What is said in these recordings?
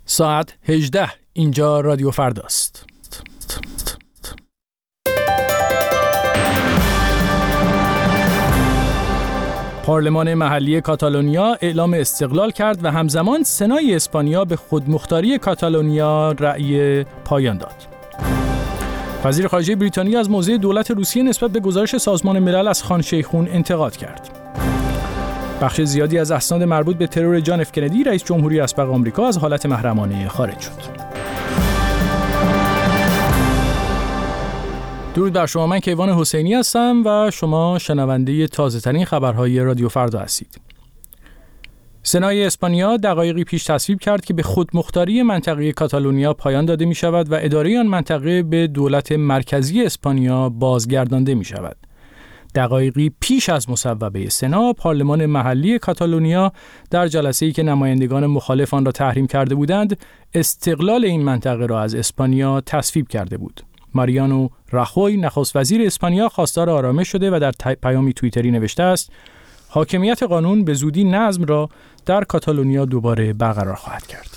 ساعت 18. اینجا رادیو فرداست. پارلمان محلی کاتالونیا اعلام استقلال کرد و همزمان سنای اسپانیا به خودمختاری کاتالونیا رأی پایان داد. وزیر خارجه بریتانیا از موضع دولت روسیه نسبت به گزارش سازمان ملل از خان شیخون انتقاد کرد. بخش زیادی از اسناد مربوط به ترور جان اف کندی رئیس جمهوری اسبق آمریکا از حالت محرمانه خارج شد. درود بر شما، من کیوان حسینی هستم و شما شنونده تازه‌ترین خبرهای رادیو فردا هستید. سنای اسپانیا دقایقی پیش تصویب کرد که به خودمختاری منطقه کاتالونیا پایان داده می شود و اداره آن منطقه به دولت مرکزی اسپانیا بازگردانده می شود. دقایقی پیش از مصوبه سنا، پارلمان محلی کاتالونیا در جلسه‌ای که نمایندگان مخالف آن را تحریم کرده بودند، استقلال این منطقه را از اسپانیا تصویب کرده بود. ماریانو راخوی نخست وزیر اسپانیا خواستار آرامش شده و در پیامی توییتری نوشته است: حاکمیت قانون به زودی نظم را در کاتالونیا دوباره برقرار خواهد کرد.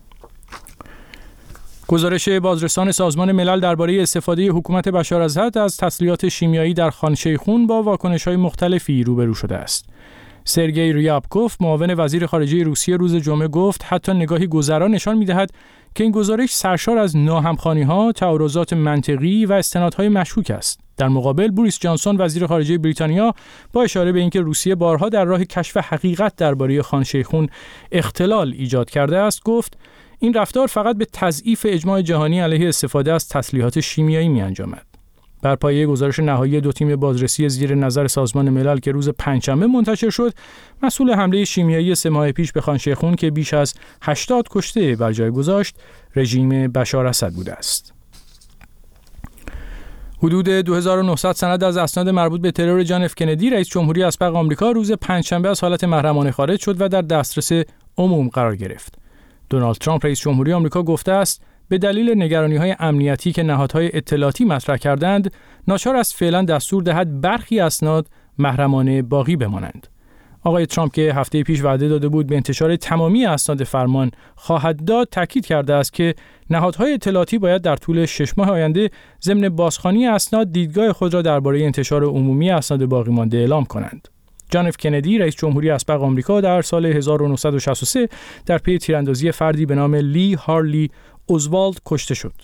گزارش بازرسان سازمان ملل درباره استفاده حکومت بشار اسد از تسلیحات شیمیایی در خان شیخون با واکنش‌های مختلفی روبرو شده است. سرگئی ریابکوف، معاون وزیر خارجه روسیه، روز جمعه گفت حتی نگاهی گذرا نشان می‌دهد که این گزارش سرشار از ناهمخوانی‌ها، تعارضات منطقی و استنادهای مشکوک است. در مقابل بوریس جانسون وزیر خارجه بریتانیا با اشاره به اینکه روسیه بارها در راه کشف حقیقت درباره خان شیخون اختلال ایجاد کرده است، گفت این رفتار فقط به تضعیف اجماع جهانی علیه استفاده از تسلیحات شیمیایی می‌انجامد. بر پایه گزارش نهایی دو تیم بازرسی زیر نظر سازمان ملل که روز پنجشنبه منتشر شد، مسئول حمله شیمیایی 3 ماه پیش به خان شیخون که بیش از 80 کشته بر جای گذاشت، رژیم بشار اسد بوده است. حدود 2900 سند از اسناد مربوط به ترور جان اف کندی رئیس جمهوری اسبق آمریکا روز پنجشنبه از حالت محرمانه خارج شد و در دسترس عموم قرار گرفت. دونالد ترامپ رئیس جمهوری آمریکا گفته است به دلیل نگرانی‌های امنیتی که نهادهای اطلاعاتی مطرح کردند، ناچار است فعلا دستور دهد برخی اسناد محرمانه باقی بمانند. آقای ترامپ که هفته پیش وعده داده بود به انتشار تمامی اسناد فرمان خواهد داد، تاکید کرده است که نهادهای اطلاعاتی باید در طول 6 ماه آینده ضمن بازخوانی اسناد دیدگاه خود را درباره انتشار عمومی اسناد باقی مانده اعلام کنند. جان اف کندی رئیس جمهوری اسبق آمریکا در سال 1963 در پی تیراندازی فردی به نام لی هارلی اوزوالد کشته شد.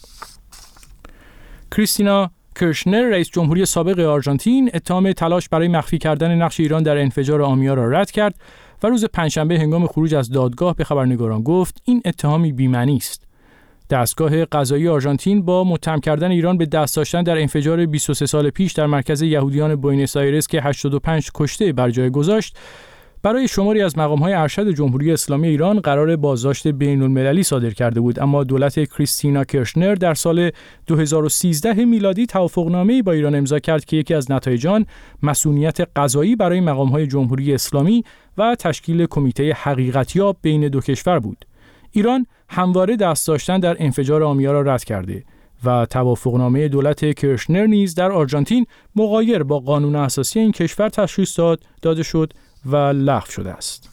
کریستینا کرشنر رئیس جمهوری سابق آرژانتین اتهام تلاش برای مخفی کردن نقش ایران در انفجار آمیا را رد کرد و روز پنجشنبه هنگام خروج از دادگاه به خبرنگاران گفت این اتهامی بی‌معنی است. دستگاه قضایی آرژانتین با متهم کردن ایران به دست داشتن در انفجار 23 سال پیش در مرکز یهودیان بوئنوس آیرس که 85 کشته بر جای گذاشت، برای شماری از مقام‌های ارشد جمهوری اسلامی ایران قرار بازداشت بین‌المللی صادر کرده بود، اما دولت کریستینا کرشنر در سال 2013 میلادی توافقنامه‌ای با ایران امضا کرد که یکی از نتایج آن مصونیت قضایی برای مقام‌های جمهوری اسلامی و تشکیل کمیته حقیقتیاب بین دو کشور بود. ایران همواره دست داشتن در انفجار آمیا را رد کرده و توافقنامه دولت کرشنر نیز در آرژانتین مغایر با قانون اساسی این کشور تشخیص داده شد و لغو شده است.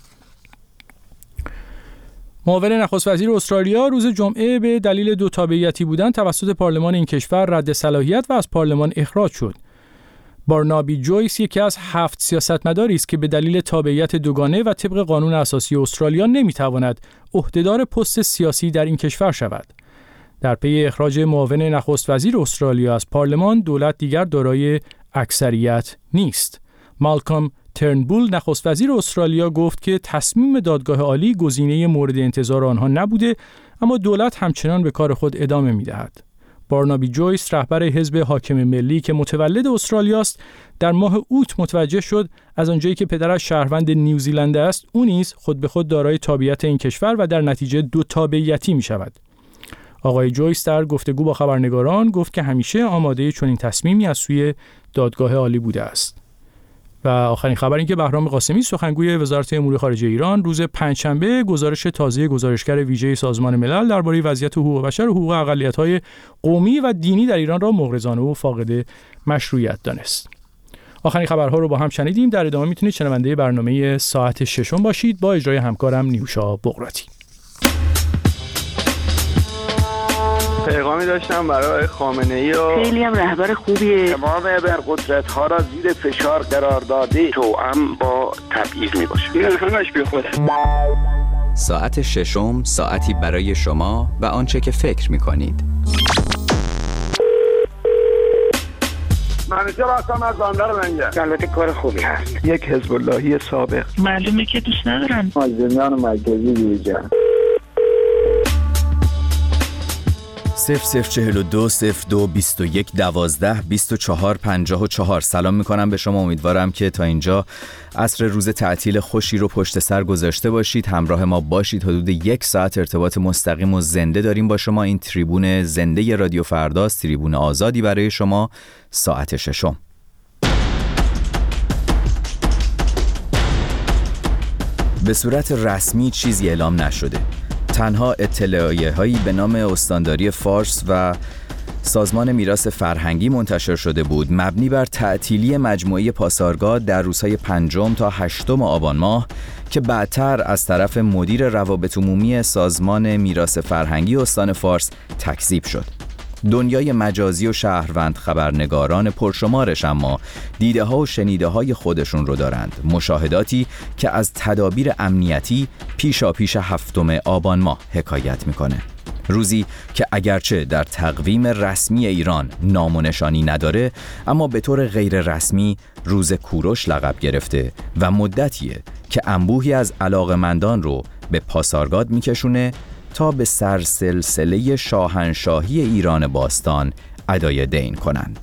معاون نخست وزیر استرالیا روز جمعه به دلیل دو تابعیتی بودن توسط پارلمان این کشور رد صلاحیت و از پارلمان اخراج شد. بارنابی جویس یکی از 7 سیاستمداری است که به دلیل تابعیت دوگانه و طبق قانون اساسی استرالیا نمیتواند عهدهدار پست سیاسی در این کشور شود. در پی اخراج معاون نخست وزیر استرالیا از پارلمان، دولت دیگر دارای اکثریت نیست. مالکام ترنبول نخست وزیر استرالیا گفت که تصمیم دادگاه عالی گزینه مورد انتظار آنها نبوده، اما دولت همچنان به کار خود ادامه می‌دهد. بارنابی جویس رهبر حزب حاکم ملی که متولد استرالیا است، در ماه اوت متوجه شد از آنجایی که پدرش شهروند نیوزیلند است، او نیز خود به خود دارای تابعیت این کشور و در نتیجه دو تابعیتی می‌شود. آقای جویس در گفتگو با خبرنگاران گفت که همیشه آماده چنین تصمیمی از سوی دادگاه عالی بوده است. و آخرین خبر این که بهرام قاسمی سخنگوی وزارت امور خارجه ایران روز پنجشنبه گزارش تازه گزارشگر ویژه سازمان ملل درباره وضعیت حقوق بشر و حقوق اقلیت‌های قومی و دینی در ایران را مغرضانه و فاقد مشروعیت دانست. آخرین خبرها رو با هم شنیدیم. در ادامه میتونید شنونده برنامه ساعت 6 باشید با اجرای همکارم نیوشا بقراتی. پیغامی داشتم برای خامنه‌ای و خیلی هم رهبر خوبیه. تمام ابرقدرت‌ها را زیر فشار قرار داده توأم با تبعیض میباشه. این همش بی خوده. ساعت ششم، ساعتی برای شما و آنچه که فکر می‌کنید. منیجر هستم از بندر لنگر. البته کار خوبی هست. یک حزب اللهی سابق. معلومه که دوست ندارن. مازندران مرکزی بیرجان. 0042 02 21 12 24 54. سلام میکنم به شما. امیدوارم که تا اینجا عصر روز تعطیل خوشی رو پشت سر گذاشته باشید. همراه ما باشید. حدود 1 ساعت ارتباط مستقیم و زنده داریم با شما. این تریبون زنده رادیو فرداست، تریبون آزادی برای شما. ساعت ششم. به صورت رسمی چیزی اعلام نشده. تنها اطلاعیه‌هایی به نام استانداری فارس و سازمان میراث فرهنگی منتشر شده بود مبنی بر تعطیلی مجموعه پاسارگاد در روزهای 5 تا 8 آبان ماه که بعدتر از طرف مدیر روابط عمومی سازمان میراث فرهنگی استان فارس تکذیب شد. دنیای مجازی و شهروند خبرنگاران پرشمارش اما دیده ها و شنیده های خودشون رو دارند. مشاهداتی که از تدابیر امنیتی پیشاپیش 7 آبان ماه حکایت میکنه. روزی که اگرچه در تقویم رسمی ایران نام و نشانی نداره، اما به طور غیر رسمی روز کوروش لقب گرفته و مدتیه که انبوهی از علاقمندان رو به پاسارگاد میکشونه تا به سرسلسله شاهنشاهی ایران باستان ادای دین کنند.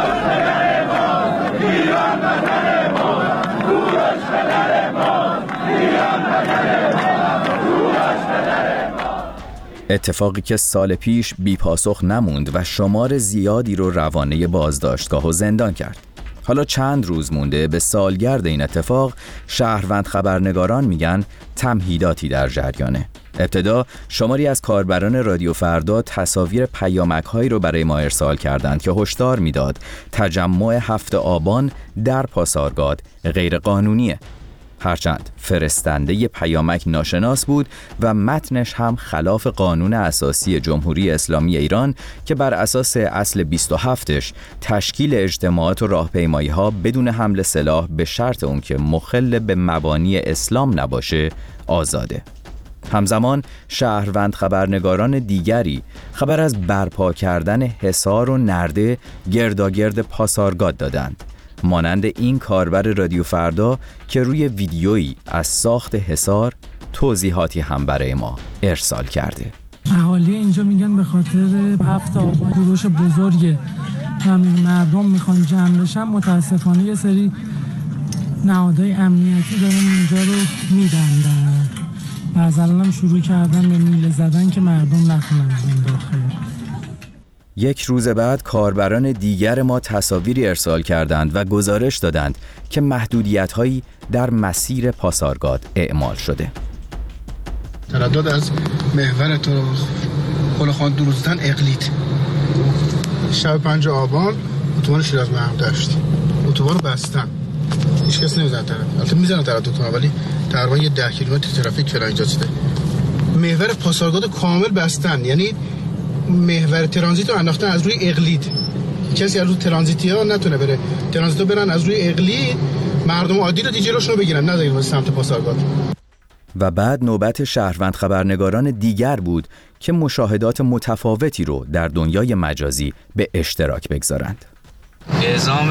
اتفاقی که سال پیش بی پاسخ نموند و شمار زیادی رو روانه بازداشتگاه و زندان کرد. حالا چند روز مونده به سالگرد این اتفاق، شهروند خبرنگاران میگن تمهیداتی در جریانه. ابتدا شماری از کاربران رادیو فردا تصاویر پیامک‌هایی رو برای ما ارسال کردند که هشدار میداد تجمع 7 آبان در پاسارگاد غیر قانونیه. هرچند فرستنده پیامک ناشناس بود و متنش هم خلاف قانون اساسی جمهوری اسلامی ایران که بر اساس اصل 27ش تشکیل اجتماعات و راهپیمایی‌ها بدون حمل سلاح به شرط اون که مخل به مبانی اسلام نباشه آزاده. همزمان شهروند خبرنگاران دیگری خبر از برپا کردن حصار و نرده گرداگرد پاسارگاد دادند، مانند این کاربر رادیو فردا که روی ویدیویی از ساخت حصار توضیحاتی هم برای ما ارسال کرده. اهالی اینجا میگن به خاطر 7 آبان کوروش بزرگ همین مردم میخوان جمع بشن. متاسفانه یه سری نهادهای امنیتی دارن اینجا رو میدندن و از الانم شروع کردن به میله زدن که مردم نتونن این داخل. 1 روز بعد کاربران دیگر ما تصاویری ارسال کردند و گزارش دادند که محدودیت‌هایی در مسیر پاسارگاد اعمال شده. تردد از محور قلخان دروزدن اقلید. شب 5 آبان اتوبان شیراز مهمدشت اتوبان رو بستن. هیچ کس نمیزنه تردد. البته میزنن تردد کنه ولی تقریبا یه 10 کیلومتر ترافیک فعلا ایجاد شده. محور پاسارگاد کامل بستن، یعنی محور ترانزیت رو انداختن از روی اقلید. کسی از روی ترانزیتی ها نتونه بره، ترانزیت ها برن از روی اقلید، مردم عادی رو دیگه روشون رو بگیرن، نذارید به سمت پاسارگاد. و بعد نوبت شهروند خبرنگاران دیگر بود که مشاهدات متفاوتی رو در دنیای مجازی به اشتراک بگذارند. اعزام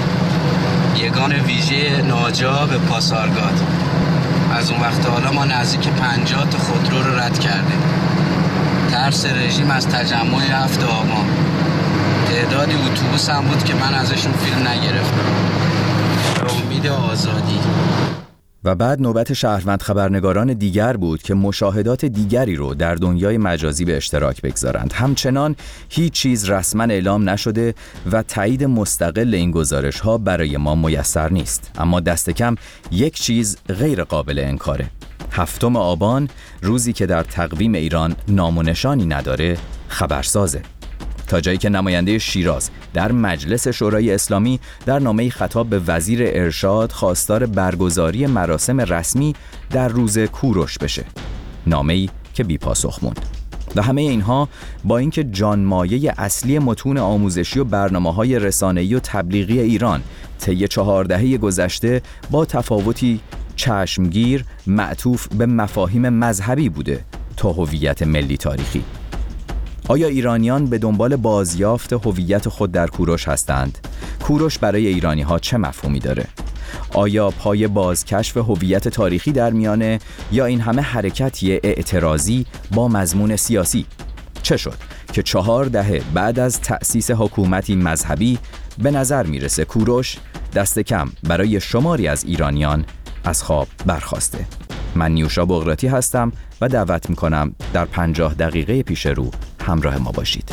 یگان ویژه ناجا به پاسارگاد. از اون وقت حالا ما نزدیک 50 تا خودرو رو رد کردیم. ترس رژیم از تجمع 7 آبان. تعدادی اتوبوس هم بود که من ازشون فیلم نگرفتم. به امید آزادی. و بعد نوبت شهروند خبرنگاران دیگر بود که مشاهدات دیگری رو در دنیای مجازی به اشتراک بگذارند. همچنان هیچ چیز رسما اعلام نشده و تایید مستقل این گزارش ها برای ما میسر نیست. اما دست کم یک چیز غیر قابل انکاره. 7 آبان، روزی که در تقویم ایران نام و نشانی نداره، خبرسازه. تا جایی که نماینده شیراز در مجلس شورای اسلامی در نامه‌ای خطاب به وزیر ارشاد خواستار برگزاری مراسم رسمی در روز کوروش بشه. نامه‌ای که بی پاسخ موند. و همه اینها با اینکه جانمایه اصلی متون آموزشی و برنامه‌های رسانه‌ای و تبلیغی ایران طی 4 دهه گذشته با تفاوتی چشمگیر معطوف به مفاهیم مذهبی بوده تا هویت ملی تاریخی. آیا ایرانیان به دنبال بازیافت هویت خود در کوروش هستند؟ کوروش برای ایرانی‌ها چه مفهومی داره؟ آیا پای بازکشف هویت تاریخی در میانه یا این همه حرکتی اعتراضی با مضمون سیاسی؟ چه شد که 4 دهه بعد از تأسیس حکومتی مذهبی به نظر میرسه کوروش دست کم برای شماری از ایرانیان از خواب برخاسته؟ من نیوشا بغراتی هستم و دعوت میکنم در 50 دقیقه پیش رو همراه ما باشید.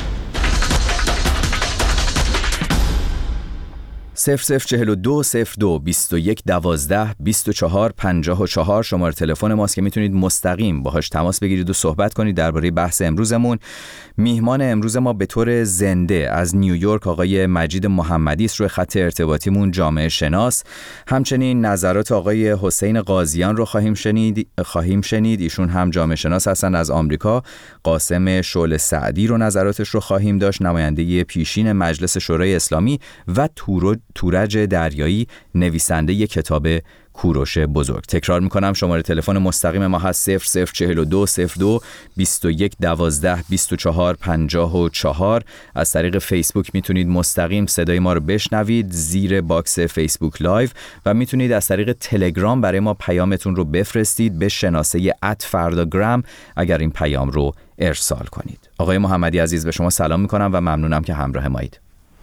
0042 02 21 12 24 54 شماره تلفن ماست که میتونید مستقیم باهاش تماس بگیرید و صحبت کنید درباره بحث امروزمون. میهمان امروز ما به طور زنده از نیویورک آقای مجید محمدی است، روی خط ارتباطیمون جامعه شناس. همچنین نظرات آقای حسین قاضیان رو خواهیم شنید. ایشون هم جامعه شناس هستن از آمریکا. قاسم شعله سعدی رو نظراتش رو خواهیم داشت، نماینده پیشین مجلس شورای اسلامی، و تورج دریایی، نویسنده کتاب کوروش بزرگ. تکرار میکنم شماره تلفن مستقیم ما هست 0042 02 21 12 24 54. از طریق فیسبوک میتونید مستقیم صدای ما رو بشنوید زیر باکس فیسبوک لایو و میتونید از طریق تلگرام برای ما پیامتون رو بفرستید به شناسه @فرداگرام اگر این پیام رو ارسال کنید. آقای محمدی عزیز، به شما سلام میکنم و ممنونم که همراه مایید.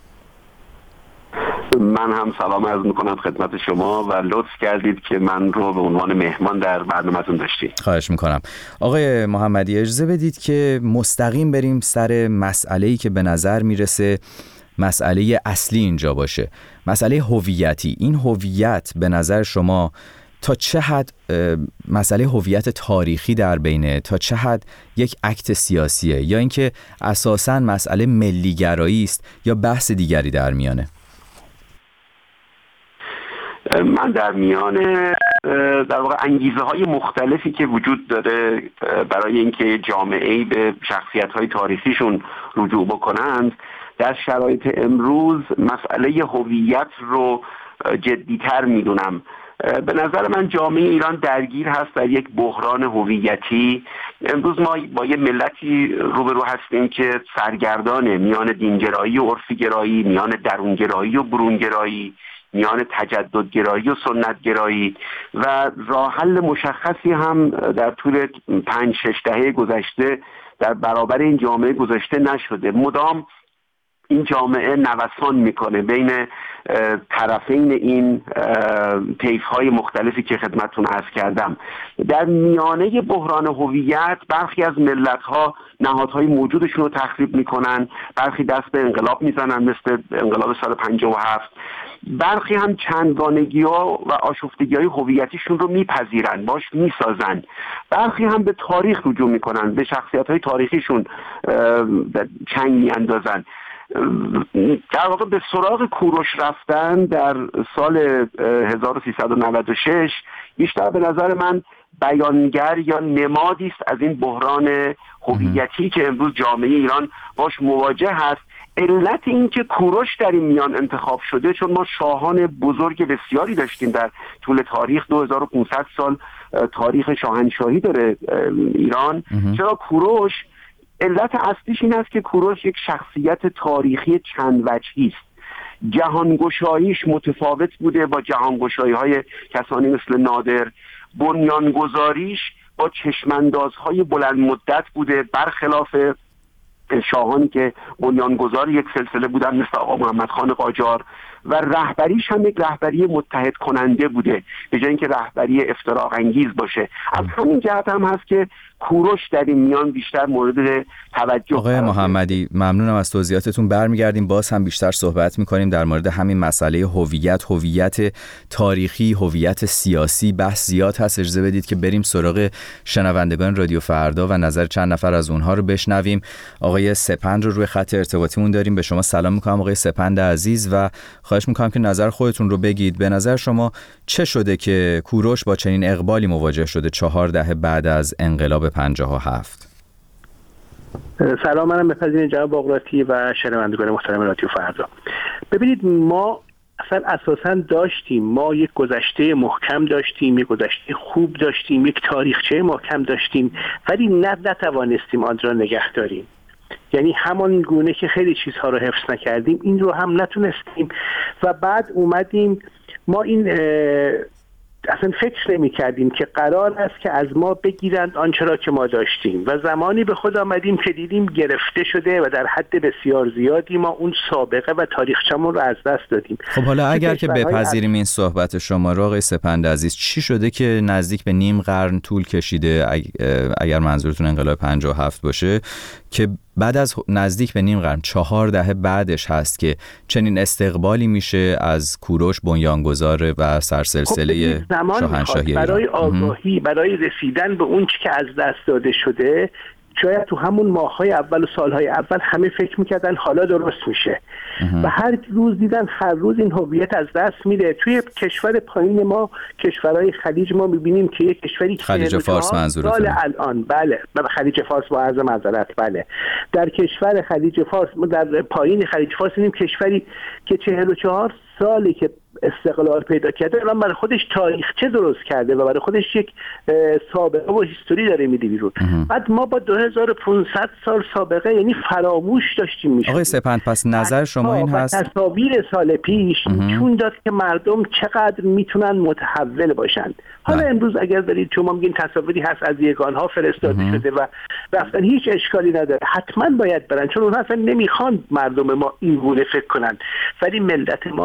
من هم سلام عرض میکنم خدمت شما و لطف کردید که من رو به عنوان مهمان در برنامه‌تون داشتید. خواهش میکنم. آقای محمدی اجازه بدید که مستقیم بریم سر مسئله‌ای که به نظر میرسه مسئله اصلی اینجا باشه، مسئله هویتی. این هویت به نظر شما تا چه حد مسئله هویت تاریخی در بینه، تا چه حد یک اکت سیاسیه، یا اینکه اساساً مسئله ملی‌گرایی است یا بحث دیگری در میانه؟ من در میان در واقع انگیزه های مختلفی که وجود داره برای اینکه جامعه‌ای به شخصیت‌های تاریخیشون رجوع بکنند، در شرایط امروز مسئله هویت رو جدی‌تر میدونم. به نظر من جامعه ایران درگیر هست در یک بحران هویتی. امروز ما با یه ملتی روبرو هستیم که سرگردانه میان دینگرایی و عرفی‌گرایی، میان درونگرایی و برونگرایی، میان تجددگرایی و سنتگرایی، و راه حل مشخصی هم در طول 5-6 دهه گذشته در برابر این جامعه گذاشته نشده. مدام این جامعه نوسان میکنه بین طرفین این طیف‌های مختلفی که خدمتتون عرض کردم. در میانه بحران هویت برخی از ملت‌ها نهادهای موجودشون رو تخریب میکنن، برخی دست به انقلاب میزنن مثل انقلاب سال 57، برخی هم چندگانگی‌ها و آشفتگی‌های هویتیشون رو میپذیرن، باش میسازن، برخی هم به تاریخ رجوع میکنن، به شخصیت‌های تاریخیشون چنگ میاندازن. در واقع به سراغ کوروش رفتن در سال 1396 بیشتر به نظر من بیانگر یا نمادی است از این بحران هویتی که امروز جامعه ایران باش مواجه هست. علت این که کوروش در این میان انتخاب شده چون ما شاهان بزرگ بسیاری داشتیم در طول تاریخ، 2500 سال تاریخ شاهنشاهی داره ایران. چرا کوروش؟ علت اصلیش این است که کوروش یک شخصیت تاریخی چند وجهی است. جهانگشاییش متفاوت بوده با جهانگشایی‌های کسانی مثل نادر. بنیانگذاریش با چشماندازهای بلند مدت بوده، برخلاف شاهانی که بنیانگذار یک سلسله بودن مثل آقا محمد خان قاجار. و رهبریش هم یک رهبری متحد کننده بوده به جای اینکه رهبری افتراق انگیز باشه. از همین جهت هم هست که کوروش در این میان بیشتر مورد توجه. آقای محمدی ممنونم از توضیحاتتون. برمیگردیم باز هم بیشتر صحبت میکنیم در مورد همین مسئله هویت تاریخی، هویت سیاسی. بحث زیاد هست. اجازه بدید که بریم سراغ شنوندگان رادیو فردا و نظر چند نفر از اونها رو بشنویم. آقای سپند رو روی خط ارتباطیمون داریم. به شما سلام میکنم آقای سپند عزیز و خواهش میکنم که نظر خودتون رو بگید. به نظر شما چه شده که کوروش با چنین اقبالی مواجه شده 4 دهه بعد از انقلاب 57؟ سلام، منم بپذیرید جناب باقراتی و شنوندگان محترم رادیو فردا. ببینید، ما اصلا اساساً داشتیم، ما یک گذشته محکم داشتیم، یک گذشته خوب داشتیم، یک تاریخچه محکم داشتیم، ولی نتوانستیم آن را نگه داریم. یعنی همان گونه که خیلی چیزها رو حفظ نکردیم، این رو هم نتونستیم و بعد اومدیم ما این اصلا فکر نمی کردیم که قرار است که از ما بگیرند آنچه را که ما داشتیم و زمانی به خود آمدیم که دیدیم گرفته شده و در حد بسیار زیادی ما اون سابقه و تاریخچمون رو از دست دادیم. خب حالا اگر که بپذیریم این صحبت شما را آقای سپند عزیز، چی شده که نزدیک به نیم قرن طول کشیده، اگر منظورتون انقلاب 57 باشه، که بعد از نزدیک به نیم قرن 4 دهه بعدش هست که چنین استقبالی میشه از کوروش بنیانگذار و سرسلسله شاهنشاهی برای آگاهی، برای رسیدن به اون چی که از دست داده شده. شاید تو همون ماه‌های اول و سال‌های اول همه فکر می‌کردن حالا درست میشه و هر روز دیدن هر روز این هویت از دست میره. توی کشور پایین ما، کشورهای خلیج، ما می‌بینیم که یک کشوری که خلیج فارس منظورتونه؟ الان بله، خلیج فارس، با عرض معذرت، بله، در کشور خلیج فارس، ما در پایین خلیج فارس دیدیم کشوری که 44 سالی که استقلال پیدا کرده، الان برای خودش تاریخچه درست کرده و برای خودش یک سابقه و هیستوری داره میده بیرون. بعد ما با 2500 سال سابقه یعنی فراموش داشتیم میشه. آقای سپند، پس نظر شما این هست؟ تصاویر سال پیش چون داد که مردم چقدر میتونن متحول باشن. حالا امروز اگر دارید شما میگین تصاویری هست از یگانها فرستاده شده و رفتن، هیچ اشکالی نداره، حتما باید برن، چون اونها اصلا نمیخوان مردم ما این گونه فکر کنن. ولی ملت ما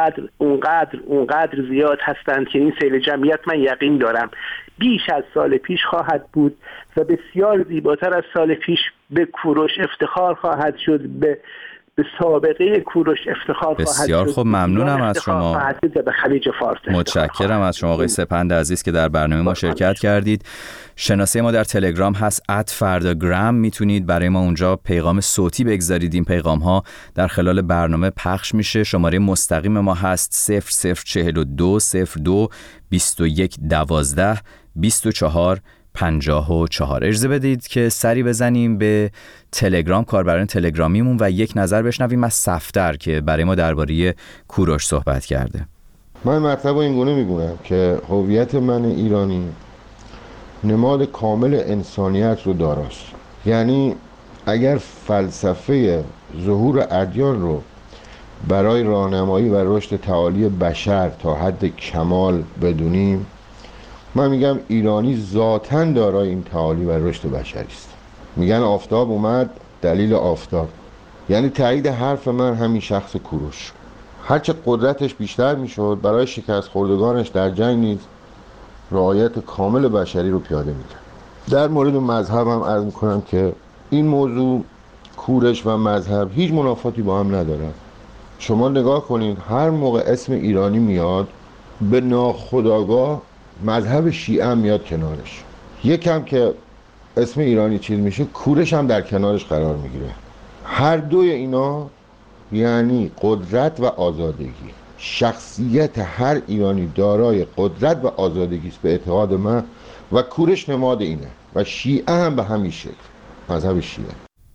اونقدر زیاد هستند که این سیل جمعیت، من یقین دارم، بیش از سال پیش خواهد بود و بسیار زیباتر از سال پیش به کوروش افتخار خواهد شد، به سابقه کوروش افتخار خواهد شد. بسیار خوب، ممنونم از شما. به خلیج فارس متشکرم از شما آقای سپند عزیز که در برنامه ما شرکت کردید. شناسه ما در تلگرام هست @فرداگرام، میتونید برای ما اونجا پیغام صوتی بگذارید. این پیغام ها در خلال برنامه پخش میشه. شماره مستقیم ما هست 0042 02 21 12 24 54. اجازه بدید که سری بزنیم به تلگرام، کاربران تلگرامیمون، و یک نظر بشنویم از صفدر که برای ما درباره کوروش صحبت کرده. من مطلب این گونه میگونم که هویت من ایرانی نماد کامل انسانیت رو داراست. یعنی اگر فلسفه ظهور ادیان رو برای راهنمایی و رشد تعالی بشر تا حد کمال بدونیم، من میگم ایرانی ذاتاً دارای این تعالی و رشد بشری است. میگن آفتاب اومد دلیل آفتاب، یعنی تایید حرف من همین شخص کوروش. هرچه قدرتش بیشتر میشد برای شکست خوردگانش در جنگ نیز رعایت کامل بشری رو پیاده میکرد. در مورد مذهب هم عرض میکنم که این موضوع، کوروش و مذهب، هیچ منافاتی با هم ندارد. شما نگاه کنید، هر موقع اسم ایرانی میاد به ناخودآگاه مذهب شیعه هم میاد کنارش. یکم که اسم ایرانی چیز میشه، کوروش هم در کنارش قرار میگیره. هر دوی اینا یعنی قدرت و آزادگی. شخصیت هر ایرانی دارای قدرت و آزادگی است به اعتقاد من و کوروش نماد اینه و شیعه هم به همین شکل، مذهب شیعه.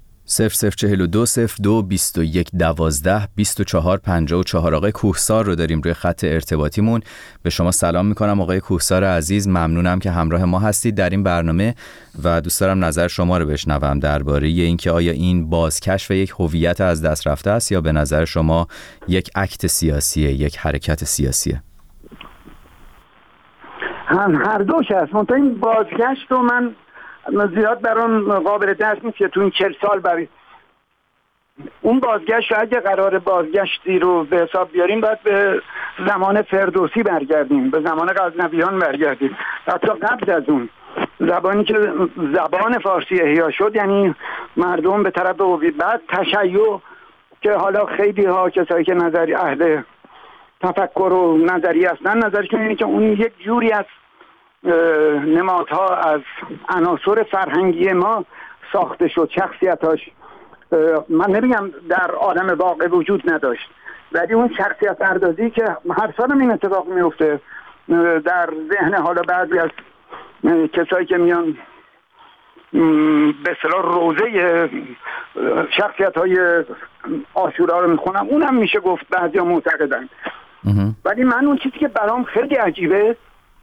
0042 02 21 12 24 54. آقای کوهسار رو داریم روی خط ارتباطیمون. به شما سلام میکنم آقای کوهسار عزیز، ممنونم که همراه ما هستید در این برنامه و دوست دارم نظر شما رو بشنوم درباره اینکه آیا این بازکشف یک هویت از دست رفته است یا به نظر شما یک اکت سیاسیه، یک حرکت سیاسیه؟ هر دوش هست. منتها این بازگشت رو من زیاد برام قابل درک نیست که تو این 40 سال برای اون بازگشت، اگه قرار بازگشتی رو به حساب بیاریم باید به زمان فردوسی برگردیم، به زمان غزنویان برگردیم، حتی قبل از اون زبانی که زبان فارسی احیا شد، یعنی مردم به طرف هویت. بعد تشیع که حالا خیلی ها کسایی که نظری اهل تفکر و نظری هستن نظرشون اینه که اون یک جوری از نمادها از عناصر فرهنگی ما ساخته شد، شخصیتاش من نمیگم در عالم واقع وجود نداشت، ولی اون شخصیت پردازی که هر سال این اتفاق میفته در ذهن حالا بعضی از کسایی که میان به اصطلاح روزه شخصیت‌های عاشورا رو میخونم، اونم میشه گفت بعضیا معتقدن. ولی من اون چیزی که برام خیلی عجیبه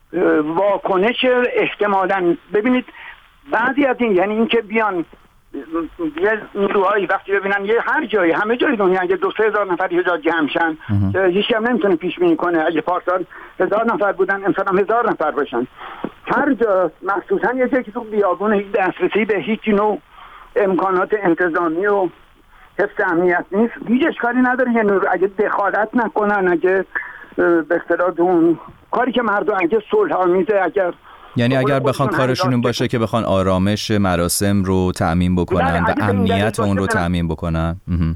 واکنش احتمالاً، ببینید بعضی از این، یعنی این که بیان یه نیروهایی وقتی ببینن یه هر جایی، همه جای دنیا اگه 2-3 هزار نفر یه جا جمع شن که هیچ هم نمیتونه پیش بینی کنه، اگه پارسال 1000 نفر بودن امسال هم 1000 نفر باشن، هر جا مخصوصا یه جایی که تو بیابون هیچ دسترسی به هیچ نوع امکانات انتظامی و حفظ امنیت نیست، هیچ اشکالی نداره یه نور اگه دخالت نکنن، اگه به اصطلاح اون کاری که مردم اگه صلح آمیزه، یعنی اگر بخوان کارشون این باشه که بخوان آرامش مراسم رو تأمین بکنن و امنیت اون رو تأمین بکنن.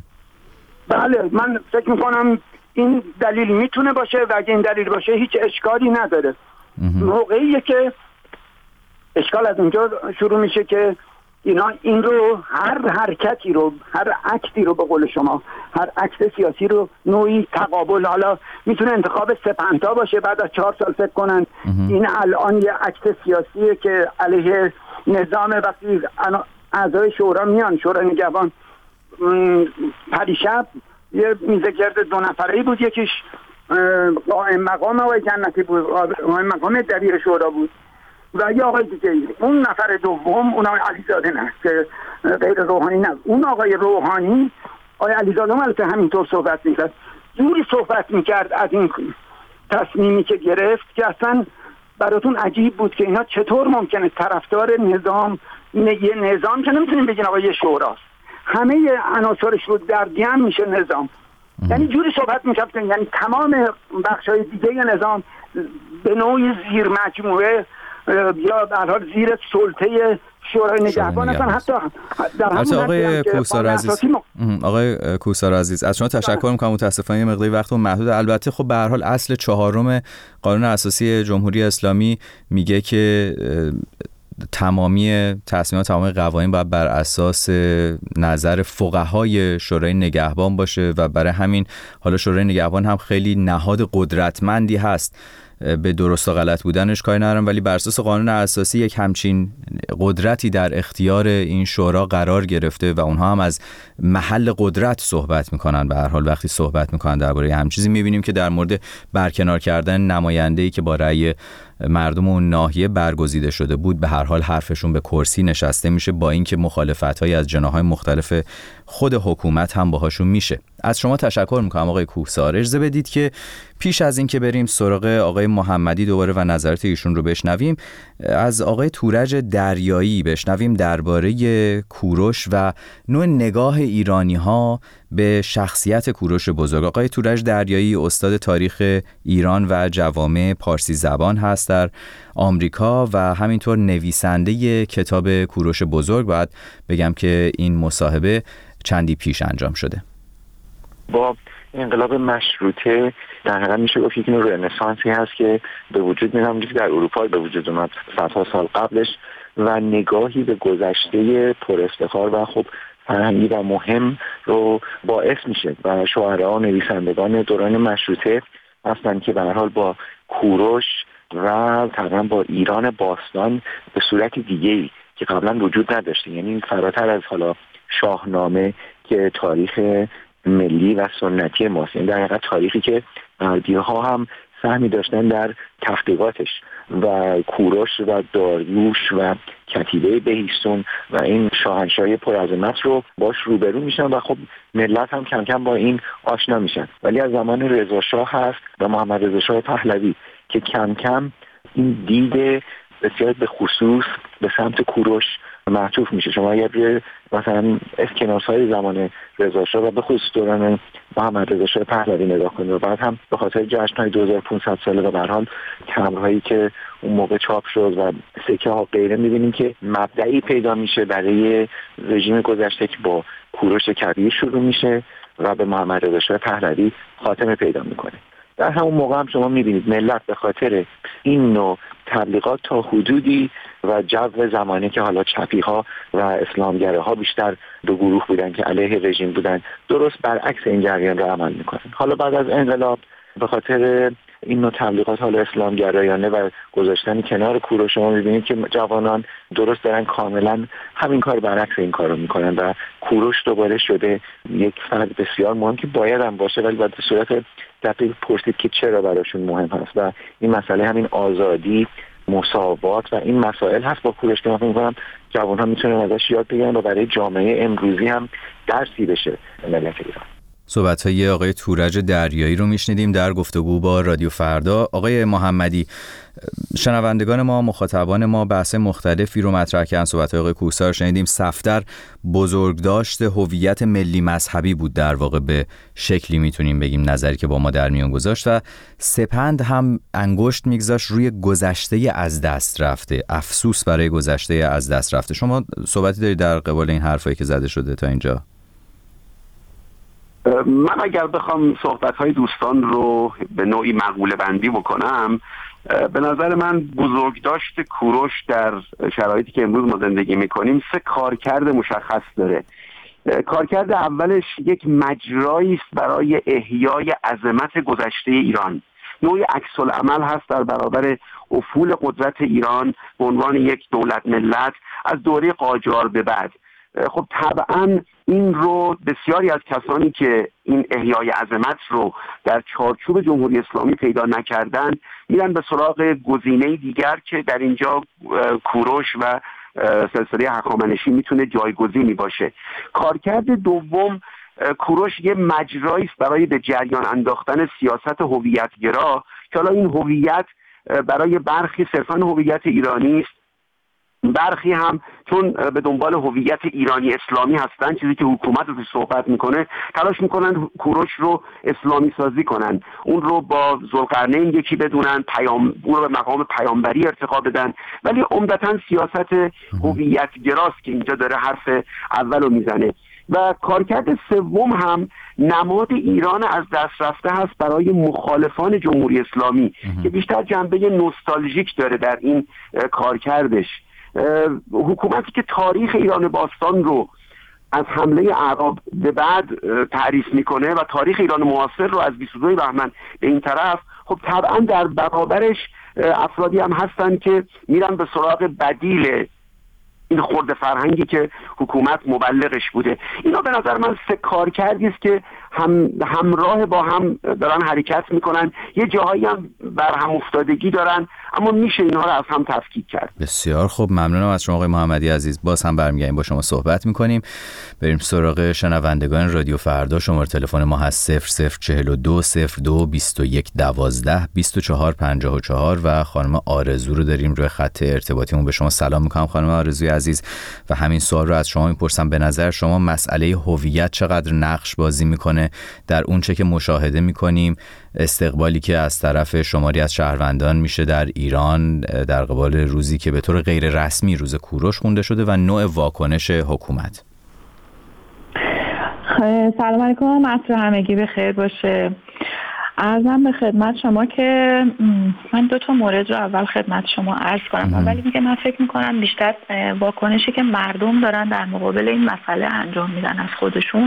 بله من فکر میکنم این دلیل میتونه باشه و اگه این دلیل باشه هیچ اشکالی نداره. موقعیه که اشکال از اونجا شروع میشه که اینا این رو هر حرکتی رو، هر اکتی رو، به قول شما هر اکت سیاسی رو نوعی تقابل، حالا میتونه انتخاب سپنتا باشه بعد از 4 سال فکر کنن این الان یه اکت سیاسیه که علیه نظام، وقتی اعضای شورا میان، شورای نگهبان پریشب یه میزه گرد 2 نفره‌ای بود، یکیش قائم مقام آقای جنتی بود، قائم مقام دبیر شورا بود و یه آقای دیگه، اون نفر دوم اون آقای علیزاده نه که غیر روحانی نه، اون آقای روحانی آقای علیزاده البته همینطور صحبت میکرد، جوری صحبت میکرد از این تصمیمی که گرفت که اصلا براتون عجیب بود که اینا چطور ممکنه طرفدار نظام، یه نظام که نمیتونیم بگین آقا یه شوراست، همه عناصرش رو در جمع میشه نظام، یعنی جوری صحبت میکرد یعنی تمام بخشای دیگه نظام به نوعی زیر مجموعه یا به هر حال زیر سلطه شورای نگهبان هستن. حتی در همون آقای کوهسار عزیز، آقای کوهسار عزیز از شما تشکر میکنم. متاسفانه یه مقداری وقتمون محدود. البته خب به هر حال اصل 4 قانون اساسی جمهوری اسلامی میگه که تمامی تصمیمات، تمامی قوانین باید بر اساس نظر فقهای شورای نگهبان باشه و برای همین حالا شورای نگهبان هم خیلی نهاد قدرتمندی هست، به درست و غلط بودنش کاری ندارم، ولی بر اساس قانون اساسی یک همچین قدرتی در اختیار این شورا قرار گرفته و اونها هم از محل قدرت صحبت میکنن. به هر حال وقتی صحبت میکنن درباره همین چیزی میبینیم که در مورد برکنار کردن نماینده‌ای که با رأی مردم اون ناحیه برگزیده شده بود، به هر حال حرفشون به کرسی نشسته میشه، با اینکه مخالفت‌های از جناح‌های مختلف خود حکومت هم باهاشون میشه. از شما تشکر میکنم آقای کوهسار. اجازه بدید که پیش از این که بریم سراغ آقای محمدی دوباره و نظرات ایشون رو بشنویم، از آقای تورج دریایی بشنویم درباره کوروش و نوع نگاه ایرانی‌ها به شخصیت کوروش بزرگ. آقای تورج دریایی استاد تاریخ ایران و جوامع پارسی زبان هست در آمریکا و همینطور نویسنده کتاب کوروش بزرگ. باید بگم که این مصاحبه چندی پیش انجام شده. با انقلاب مشروطه در حقیقت میشه گفت یک نوع رنسانسی هست که به وجود میاد، همونجوری که در اروپا به وجود اومد صدها سال قبلش، و نگاهی به گذشته پر افتخار و خب فرهنگی و مهم رو باعث میشه و شاعران و نویسندگان دوران مشروطه هستن که به هر حال با کوروش و تقریبا با ایران باستان به صورت دیگه‌ای که قبلا وجود نداشته، یعنی فراتر از حالا شاهنامه که تاریخ ملی و سنتی ماست، یعنی در حقیقت تاریخی که غربی‌ها هم سهمی داشتن در تحقیقاتش، و کوروش و داریوش و کتیبه بهیستون و این شاهنشاهی پرعظمت رو باش روبرو میشن و خب ملت هم کم کم با این آشنا میشن. ولی از زمان رضا شاه هست و محمد رضا شاه پهلوی که کم کم این دید بسیار به خصوص به سمت کوروش معطوف میشه. شما اگر مثلا اسکناس‌های زمان رضا شاه و به خصوص دوران محمد رضا شاه پهلوی نگاه کنید و بعد هم به خاطر جشن‌های 2500 ساله و به هر حال تمبرهایی که اون موقع چاپ شد و سکه ها غیره، می‌بینیم که مبدئی پیدا میشه برای رژیم گذشته که با کوروش کبیر شروع میشه و به محمد رضا شاه پهلوی خاتمه پیدا میکنه. در همون موقع هم شما می‌بینید ملت به خاطر این نوع تبلیغات تا حدودی و جو زمانی که حالا چپی‌ها و اسلامگراها بیشتر دو گروه بودن که علیه رژیم بودن، درست برعکس این جریان رو عمل میکنن. حالا بعد از انقلاب به خاطر این نوع تبلیغات حالا اسلامگرایانه و گذاشتن کنار کوروش شما می‌بینید که جوانان درست دارن کاملا همین کار برعکس این کارو میکنن و کوروش دوباره شده یک فرد بسیار مهم که باید هم باشه، ولی باید به صورت دقیق پرسید که چرا براشون مهم هست و این مسئله همین آزادی، مساوات و این مسائل هست با کوروش که من فکر می‌کنم جوان‌ها میتونن ازش یاد بگیرن و برای جامعه امروزی هم درسی بشه ملت ایران. صحبت‌های آقای تورج دریایی رو میشنیدیم در گفتگو با رادیو فردا. آقای محمدی، شنوندگان ما، مخاطبان ما بحث مختلفی رو مطرح کردن. صحبت‌های آقای کوهسار شنیدیم. صفدر بزرگداشت هویت ملی مذهبی بود، در واقع به شکلی میتونیم بگیم، نظری که با ما در میان گذاشت، و سپند هم انگشت میگذاشت روی گذشته از دست رفته، افسوس برای گذشته از دست رفته. شما صحبتی دارید در قبال این حرفایی که زده شده تا اینجا؟ من اگر بخوام صحبت‌های دوستان رو به نوعی مقوله بندی بکنم، به نظر من بزرگداشت کوروش در شرایطی که امروز ما زندگی می‌کنیم 3 کارکرد مشخص داره. کارکرد اولش یک مجرایی است برای احیای عظمت گذشته ایران، نوعی عکس‌العمل هست در برابر افول قدرت ایران به عنوان یک دولت ملت از دوره قاجار به بعد. خب طبعا این رو بسیاری از کسانی که این احیای عظمت رو در چارچوب جمهوری اسلامی پیدا نکردن میرن به سراغ گزینه دیگر که در اینجا کوروش و سلسله هخامنشی میتونه جایگزینی باشه. کارکرد دوم، کوروش یه مجرایی است برای به جریان انداختن سیاست هویتگرا که حالا این هویت برای برخی صرفاً هویت ایرانی است، برخی هم چون به دنبال هویت ایرانی اسلامی هستن، چیزی که حکومت رو صحبت میکنه، تلاش میکنن کوروش رو اسلامی سازی کنن، اون رو با ذوالقرنین یکی بدونن، اون رو به مقام پیامبری ارتقا بدن، ولی عمدتاً سیاست هویت گراست که اینجا داره حرف اولو میزنه. و کارکرد سوم هم نماد ایران از دست رفته هست برای مخالفان جمهوری اسلامی که بیشتر جنبه نوستالژیک داره در این کارکردش. حکومتی که تاریخ ایران باستان رو از حمله اعراب به بعد تعریف میکنه و تاریخ ایران معاصر رو از 22 بهمن به این طرف، خب طبعا در برابرش افرادی هم هستن که میرن به سراغ بدیل این خرد فرهنگی که حکومت مبلغش بوده. اینا به نظر من 3 کارکردی است که همراه با هم دارن حرکت میکنن، یه جاهایی هم بر هم افتادگی دارن، اما میشه اینها رو از هم تفکیک کرد. بسیار خوب، ممنونم از شما آقای محمدی عزیز. باز هم برمیگردیم با شما صحبت میکنیم. بریم سراغ شنوندگان رادیو فردا. شماره تلفن ما هست 0042 02 21 12 24 54 و خانم آرزو رو داریم روی خط ارتباطیمون. به شما سلام میکنم خانم آرزوی عزیز و همین سوال رو از شما میپرسم. به نظر شما مسئله هویت چقدر نقش بازی میکنه در اون چه که مشاهده میکنیم، استقبالی که از طرف شماری از شهروندان میشه در ایران در قبال روزی که به طور غیر رسمی روز کوروش خونده شده و نوع واکنش حکومت؟ سلام علیکم، عصر همگی بخیر باشه. عرضم به خدمت شما که من 2 مورد رو اول خدمت شما عرض کنم. اولی میگه من فکر میکنم بیشتر واکنشی که مردم دارن در مقابل این مسئله انجام میدن از خودشون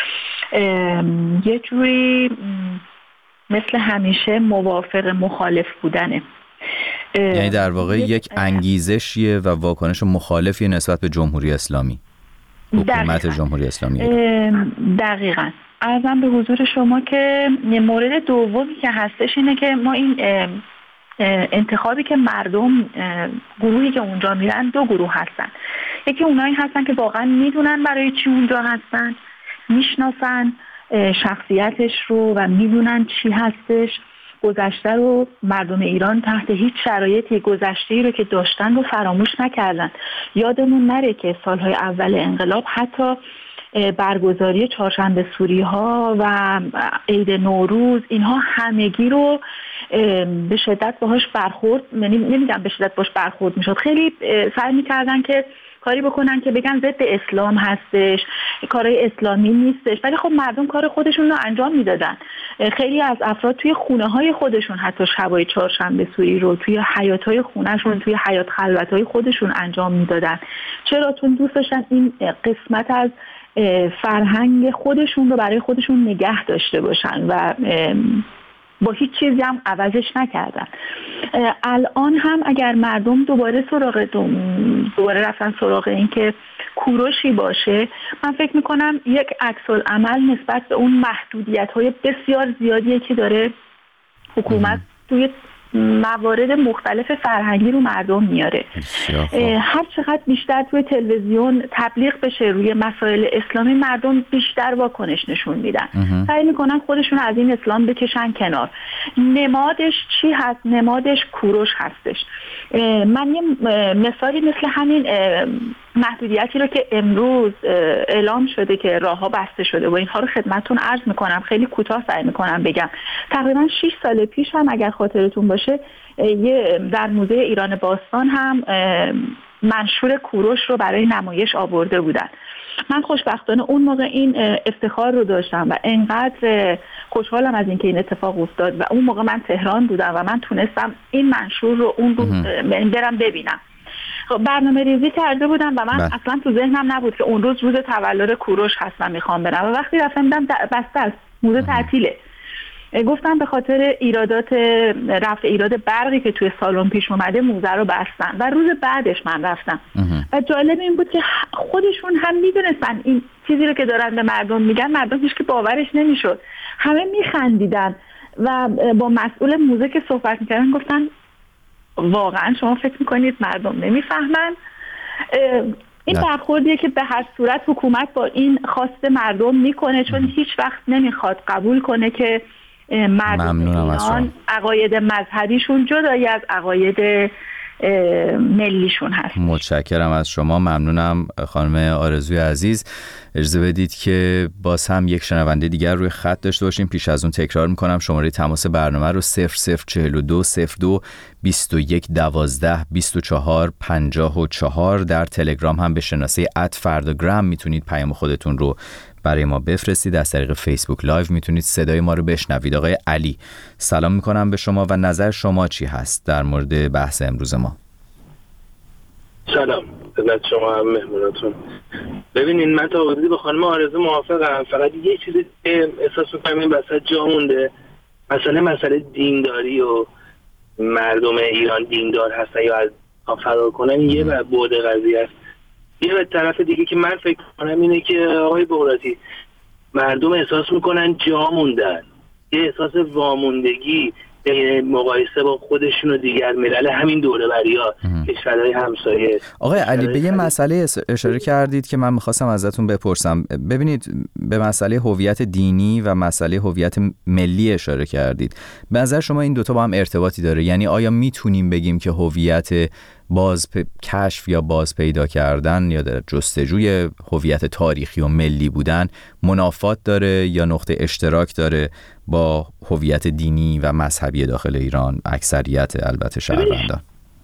یه جوری مثل همیشه موافق مخالف بودنه، یعنی در واقع یک انگیزشیه و واکنش مخالفی نسبت به جمهوری اسلامی، حکومت جمهوری اسلامی. دقیقاً. عرضم به حضور شما که مورد دومی که هستش اینه که ما این انتخابی که مردم، گروهی که اونجا میرن 2 گروه هستن. یکی اونایی هستن که واقعا میدونن برای چی اونجا هستن، میشناسن شخصیتش رو و میدونن چی هستش، گذشته رو مردم ایران تحت هیچ شرایطی گذشته‌ای رو که داشتن رو فراموش نکردن. یادمون نره که سالهای اول انقلاب حتی برگزاری چهارشنبه سوری ها و عید نوروز، اینها همگی رو به شدت باهاش برخورد، نمیگم به شدت باهاش برخورد میشد، خیلی سعی میکردن که کاری بکنن که بگن ضد اسلام هستش، کارهای اسلامی نیستش، ولی خب مردم کار خودشون رو انجام میدادن. خیلی از افراد توی خونه های خودشون حتی شبای چهارشنبه سوری رو توی حیاط های خونهشون، توی حیاط خلوت های خودشون انجام میدادن. چرا؟ چون دوست داشتن این قسمت از فرهنگ خودشون رو برای خودشون نگه داشته باشن و با هیچ چیزی هم عوضش نکردن. الان هم اگر مردم دوباره رفتن سراغ این که کوروشی باشه، من فکر میکنم یک عکس‌العمل نسبت به اون محدودیت‌های بسیار زیادیه که داره حکومت توی موارد مختلف فرهنگی رو مردم میاره. هر چقدر بیشتر توی تلویزیون تبلیغ بشه روی مسائل اسلامی، مردم بیشتر واکنش نشون میدن، سعی میکنن خودشون از این اسلام بکشن کنار. نمادش چی هست؟ نمادش کوروش هستش. من یه مثالی مثل همین محدودیتی رو که امروز اعلام شده که راهها بسته شده و اینها رو خدمتتون عرض میکنم، خیلی کوتاه سعی میکنم بگم. تقریبا 6 سال پیش هم اگر خاطرتون باشه در موزه ایران باستان هم منشور کوروش رو برای نمایش آورده بودن. من خوشبختانه اون موقع این افتخار رو داشتم و انقدر خوشحالم از اینکه این اتفاق افتاد و اون موقع من تهران بودم و من تونستم این منشور رو اون روز برم ببینم. برنامه ریزی کرده بودم و من اصلا تو ذهنم نبود که اون روز تولد کوروش هست و میخوام برم و وقتی رفتم دیدم بسته است، موزه تعطیله. گفتم به خاطر رفع ایراد برقی که توی سالن پیش اومده موزه رو بستن و روز بعدش من رفتم و جالب این بود که خودشون هم میدونستن این چیزی رو که دارن به مردم میگن، مردم هیچ که باورش نمیشد، همه میخندیدن و با مسئول موزه که صحبت میکردن گفتن واقعا شما فکر میکنید مردم نمیفهمن؟ این برخوردیه که به هر صورت حکومت با این خواست مردم میکنه، چون هیچ وقت نمیخواد قبول کنه که مردم ایران عقاید مذهبیشون جدایی از عقاید ملیشون هست. متشکرم از شما، ممنونم خانم آرزوی عزیز. اجازه بدید که باز هم یک شنونده دیگر روی خط داشته باشیم. پیش از اون تکرار میکنم شماره تماس برنامه رو 0042 02 21 12 24 54. در تلگرام هم به شناسه @فرداگرام میتونید پیام خودتون رو برای ما بفرستید. از طریق فیسبوک لایو میتونید صدای ما رو بشنوید. آقای علی، سلام میکنم به شما و نظر شما چی هست در مورد بحث امروز ما؟ سلام خدمت شما هم مهموناتون. ببینین من تا حدودی با خانم آرزو موافقم، فقط یه چیزی که احساس میکنم این وسط جا مونده، مسئله دینداری و مردم ایران دیندار هستن یا از فرار کنن، یه بعد قضیه است. یه طرف دیگه که من فکر کنم اینه که آقای بغراتی، مردم احساس میکنن جا موندن، یه احساس واموندگی مقایسه با خودشون و دیگر ملل همین دوره بریا کشورهای همسایه. آقای علی به یه مسئله اشاره کردید که من میخواستم ازتون بپرسم. ببینید به مسئله هویت دینی و مسئله هویت ملی اشاره کردید. به نظر شما این دوتا با هم ارتباطی داره؟ یعنی آیا میتونیم بگیم که هویت کشف یا باز پیدا کردن یا در جستجوی هویت تاریخی و ملی بودن منافات داره یا نقطه اشتراک داره با هویت دینی و مذهبی داخل ایران، اکثریت البته شهروندان؟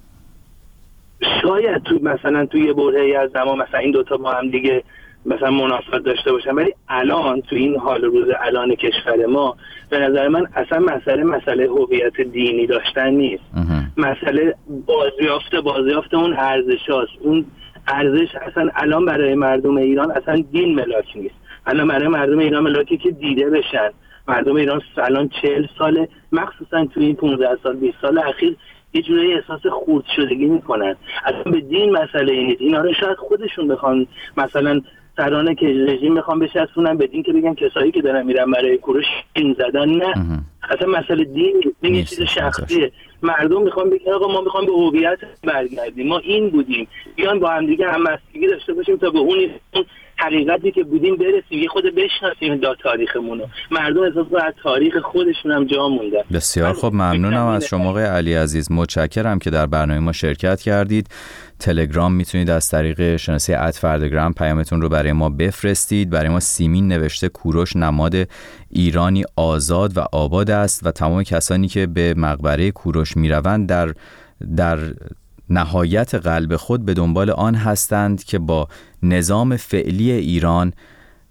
شاید مثلا توی یه برهه‌ای از زمان مثلا این دوتا با هم دیگه مثلا منافات داشته باشن، ولی الان تو این حال روز الان کشور ما به نظر من اصلا مسئله هویت دینی داشتن نیست. مسئله بازیافت اون ارزش هاست. اون ارزش اصلا الان برای مردم ایران اصلا دین ملاک نیست. الان برای مردم ایران ملاکی که دیده بشن. مردم ایران الان 40 ساله مخصوصا تو این 15 سال 20 سال اخیر یه جوری احساس خورد شدگی میکنن. اصلا به دین مسئله نیست. اینا رو شاید خودشون بخوان مثلا سرانه که رژیم میخوان بچسبونن به دین که بگن کسایی که دارن میرن برای کوروش دین زدن. نه، اصلا مسئله دین یه چیز شخصیه. مردم میخوان بگن آقا ما میخوام به هویت برگردیم، ما این بودیم، بیان با هم دیگه همبستگی داشته باشیم تا به اون حقیقتی که بودیم برسیم، یه خود بشناسیم تاریخمون رو. مردم احساس از تاریخ خودشون هم جا موندن. بسیار خوب، ممنونم از شما آقای علی عزیز. متشکرم که در برنامه ما شرکت کردید. تلگرام میتونید از طریق شناسه @فرداگرام پیامتون رو برای ما بفرستید. برای ما سیمین نوشته کوروش نماد ایرانی آزاد و آباد است و تمام کسانی که به مقبره کوروش میروند در نهایت قلب خود به دنبال آن هستند که با نظام فعلی ایران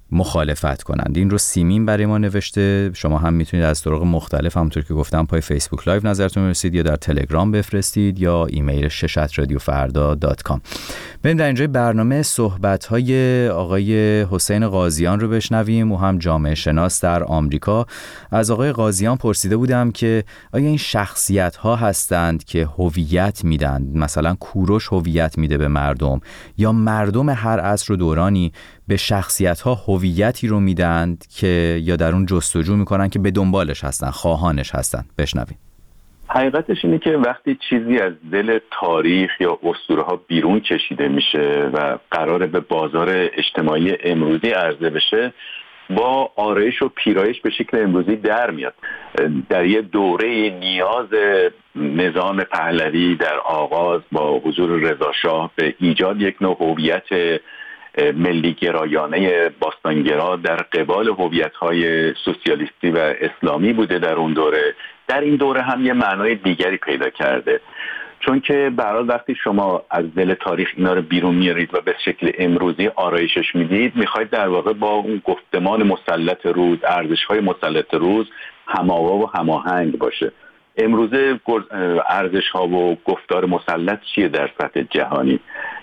مخالفت کنند. این رو سیمین برای ما نوشته. شما هم میتونید از طرق مختلف همونطور که گفتم پای فیسبوک لایو نظرتون برسید یا در تلگرام بفرستید یا ایمیل شش@radiofarda.com. بریم در اینجای برنامه صحبت‌های آقای حسین قاضیان رو بشنویم. او هم جامعه شناس در آمریکا. از آقای قاضیان پرسیده بودم که آیا این شخصیت‌ها هستند که هویت میدن، مثلا کوروش هویت میده به مردم، یا مردم هر عصر و دورانی به شخصیت‌ها هویتی رو میدند که یا در اون جستجو میکنن که به دنبالش هستن، خواهانش هستن؟ بشنویم. حقیقتش اینه که وقتی چیزی از دل تاریخ یا اسطوره‌ها بیرون کشیده میشه و قراره به بازار اجتماعی امروزی عرضه بشه، با آرایش و پیرایش به شکل امروزی در میاد. در یه دوره نیاز نظام پهلوی در آغاز با حضور رضا شاه به ایجاد یک نوع هویت ملی گرایانه باستانگرا در قبال هویت‌های سوسیالیستی و اسلامی بوده در اون دوره، در این دوره هم یه معنای دیگری پیدا کرده. چون که برای وقتی شما از دل تاریخ اینا رو بیرون میارید و به شکل امروزی آرایشش میدید، میخواید در واقع با اون گفتمان مسلط روز، ارزش‌های مسلط روز هم‌آوا و هماهنگ باشه. امروزه ارزش‌ها و گفتار مسلط چیه در سطح جهانی؟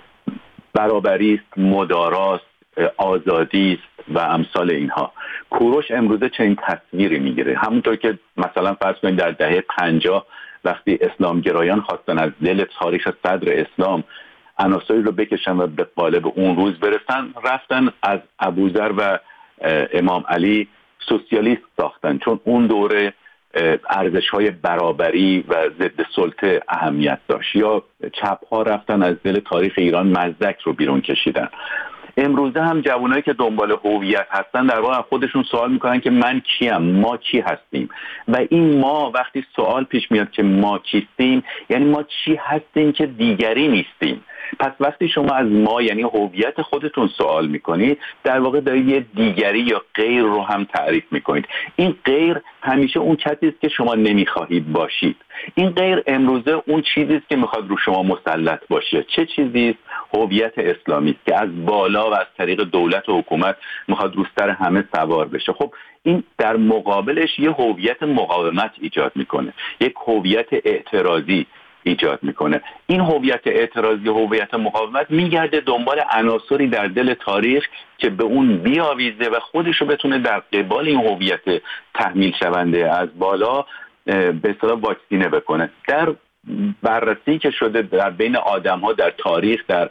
برابری است، مداراست، آزادی است و امثال اینها. کوروش امروزه چنین تصویری میگیره. همونطور که مثلا فرض کنید در دهه 50 وقتی اسلامگرایان خواستن از دل تاریخ صدر اسلام عناصری رو بکشن و به قالب اون روز برسن، رفتن از ابوذر و امام علی سوسیالیست ساختن، چون اون دوره ارزش‌های برابری و ضد سلطه اهمیت داشت. یا چپ‌ها رفتن از دل تاریخ ایران مزدک رو بیرون کشیدن. امروزه هم جوانایی که دنبال هویت هستن در واقع خودشون سوال میکنن که من کیم، ما کی هستیم؟ و این ما وقتی سوال پیش میاد که ما کیستیم، یعنی ما چی هستیم که دیگری نیستیم. پس وقتی شما از ما یعنی هویت خودتون سوال میکنید، در واقع دارید یه دیگری یا غیر رو هم تعریف میکنید. این غیر همیشه اون کسی است که شما نمیخواهید باشید. این غیر امروزه اون چیزی است که میخواد رو شما مسلط باشه. چه چیزی است؟ هویت اسلامی است که از بالا و از طریق دولت و حکومت میخواد رو سر همه سوار بشه. خب این در مقابلش یه هویت مقاومت ایجاد میکنه، یک هویت اعتراضی ایجاد میکنه. این هویت اعتراضی و هویت مقاومت میگرده دنبال عناصری در دل تاریخ که به اون بیاویزه و خودشو بتونه در قبال این هویت تحمیل شونده از بالا به اصطلاح واکسینه بکنه. در بررسی که شده در بین آدم‌ها در تاریخ، در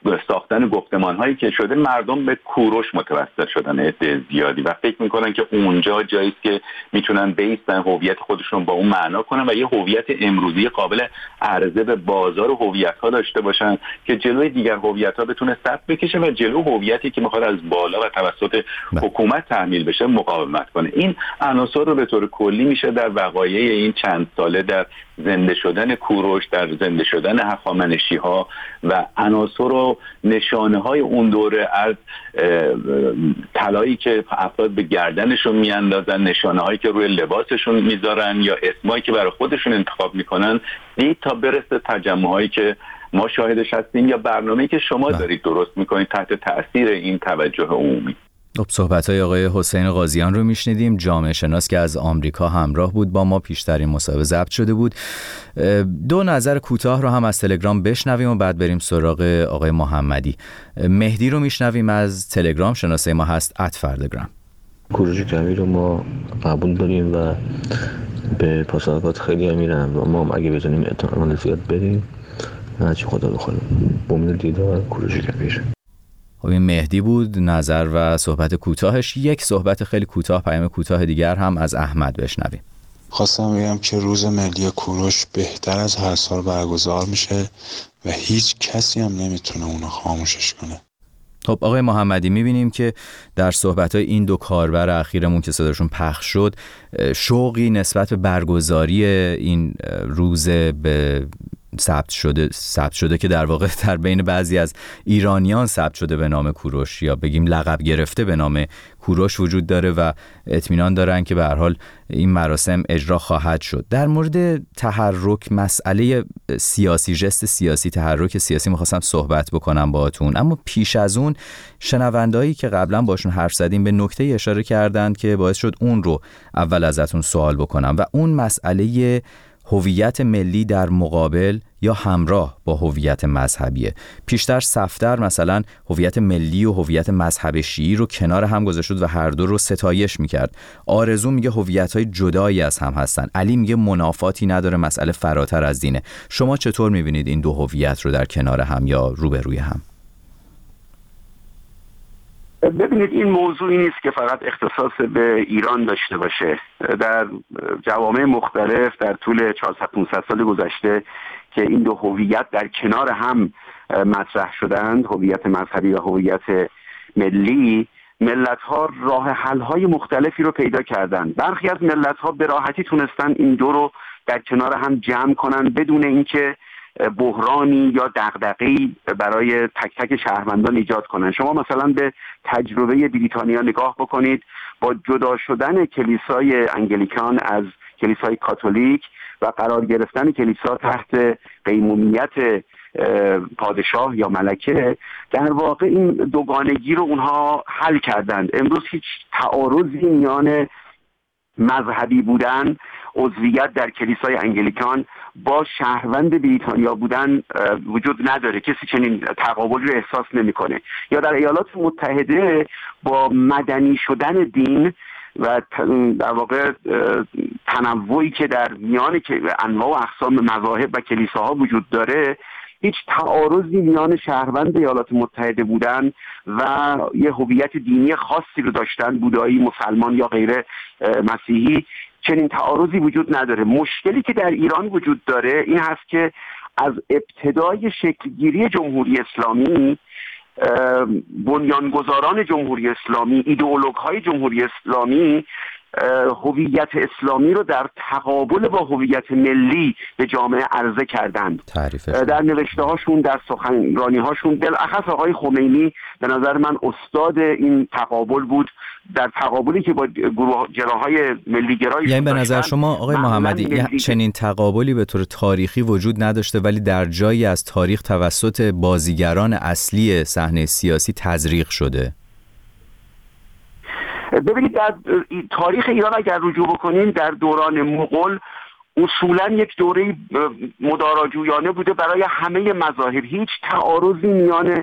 ساختن گفتمان‌هایی که شده، مردم به کوروش متوسل شدن عده زیادی و فکر میکنن که اونجا جایی است که میتونن بیستن هویت خودشون با اون معنا کنن و یه هویت امروزی قابل عرضه به بازار هویت‌ها داشته باشن که جلوی دیگر هویت‌ها بتونه صف بکشه و جلو هویتی که میخواد از بالا و توسط حکومت تحمیل بشه مقاومت کنه. این عناصر رو به طور کلی میشه در وقایع این چند ساله در زنده شدن کوروش، در زنده شدن هخامنشی‌ها و عناصر و نشانه‌های اون دوره از طلایی که افراد به گردنشون میاندازن، نشانه‌هایی که روی لباسشون میذارن یا اسمایی که برای خودشون انتخاب میکنن، دید تا برسه تجمع‌هایی که ما شاهدش هستیم یا برنامه‌ای که شما دارید درست میکنید تحت تأثیر این توجه عمومی. صحبت‌های آقای حسین قاضیان رو میشنیدیم، جامعه شناس که از آمریکا همراه بود با ما. پیشتر این مصاحبه ضبط شده بود. دو نظر کوتاه رو هم از تلگرام بشنویم و بعد بریم سراغ آقای محمدی. مهدی رو میشنویم از تلگرام، شناسه ما هست @فردگرام. کوروش کبیر رو ما قبول داریم و به پاسارگاد خیلی هم میرن و ما هم اگه بتونیم احتمال زیاد بریم، هرچی خدا بخواد، با امید دیدار کوروش کبیر. خب این مهدی بود نظر و صحبت کوتاهش. یک صحبت خیلی کوتاه، پیام کوتاه دیگر هم از احمد بشنویم. خواستم بگم که روز ملی کوروش بهتر از هر سال برگزار میشه و هیچ کسی هم نمیتونه اونو خاموشش کنه. خب آقای محمدی، میبینیم که در صحبت‌های این دو کاربر اخیرمون که صداشون پخش شد، شوقی نسبت به برگزاری این روز به ثبت شده که در واقع در بین بعضی از ایرانیان ثبت شده به نام کوروش، یا بگیم لقب گرفته به نام کوروش وجود داره و اطمینان دارن که به هر حال این مراسم اجرا خواهد شد. در مورد تحرک، مسئله سیاسی، ژست سیاسی، تحرک سیاسی می‌خواستم صحبت بکنم باهاتون، اما پیش از اون شنوندهایی که قبلا باشون حرف زدیم به نکته اشاره کردند که باعث شد اون رو اول ازتون سوال بکنم و اون مسئله هویت ملی در مقابل یا همراه با هویت مذهبیه. پیشتر صفدر مثلا هویت ملی و هویت مذهب شیعی رو کنار هم گذاشت و هر دو رو ستایش میکرد. آرزو میگه هویت‌های جدایی از هم هستن. علی میگه منافاتی نداره، مسئله فراتر از دینه. شما چطور میبینید این دو هویت رو در کنار هم یا روبروی هم؟ ببینید، این موضوعی نیست که فقط اختصاص به ایران داشته باشه. در جوامع مختلف در طول 400-500 سال گذشته که این دو هویت در کنار هم مطرح شدند، هویت مذهبی و هویت ملی، ملت‌ها راه حل‌های مختلفی رو پیدا کردند. برخی از ملت‌ها به راحتی تونستن این دو رو در کنار هم جمع کنن بدون اینکه بحرانی یا دغدغه‌ای برای تک تک شهروندان ایجاد کنن. شما مثلا به تجربه بریتانیا نگاه بکنید. با جدا شدن کلیسای انگلیکان از کلیسای کاتولیک و قرار گرفتن کلیسا تحت قیمومیت پادشاه یا ملکه، در واقع این دوگانگی رو اونها حل کردند. امروز هیچ تعارضی میان مذهبی بودن، عضویت در کلیسای انگلیکان با شهروند بریتانیا بودن وجود نداره. کسی چنین تقابلی رو احساس نمیکنه. یا در ایالات متحده با مدنی شدن دین و در واقع تنوعی که در میان انواع و اقسام مذاهب و کلیساها وجود داره، هیچ تعارضی میان شهروند ایالات متحده بودن و یه هویت دینی خاصی رو داشتن، بودایی، مسلمان یا غیر مسیحی، چنین تعارضی وجود نداره. مشکلی که در ایران وجود داره این هست که از ابتدای شکلگیری جمهوری اسلامی، بنیانگذاران جمهوری اسلامی، ایدئولوژهای جمهوری اسلامی هویت اسلامی رو در تقابل با هویت ملی به جامعه عرضه کردند. در نوشته هاشون، در سخنرانی هاشون، بالاخص آقای خمینی به نظر من استاد این تقابل بود، در تقابلی که با جناح‌های ملی‌گرایی، یعنی به نظر شما آقای محمدی چنین تقابلی به طور تاریخی وجود نداشته ولی در جایی از تاریخ توسط بازیگران اصلی صحنه سیاسی تزریق شده؟ ببینید، در تاریخ ایران اگر رجوع بکنیم، در دوران مغول اصولا یک دوره مداراجویانه بوده برای همه مذاهب. هیچ تعارضی میان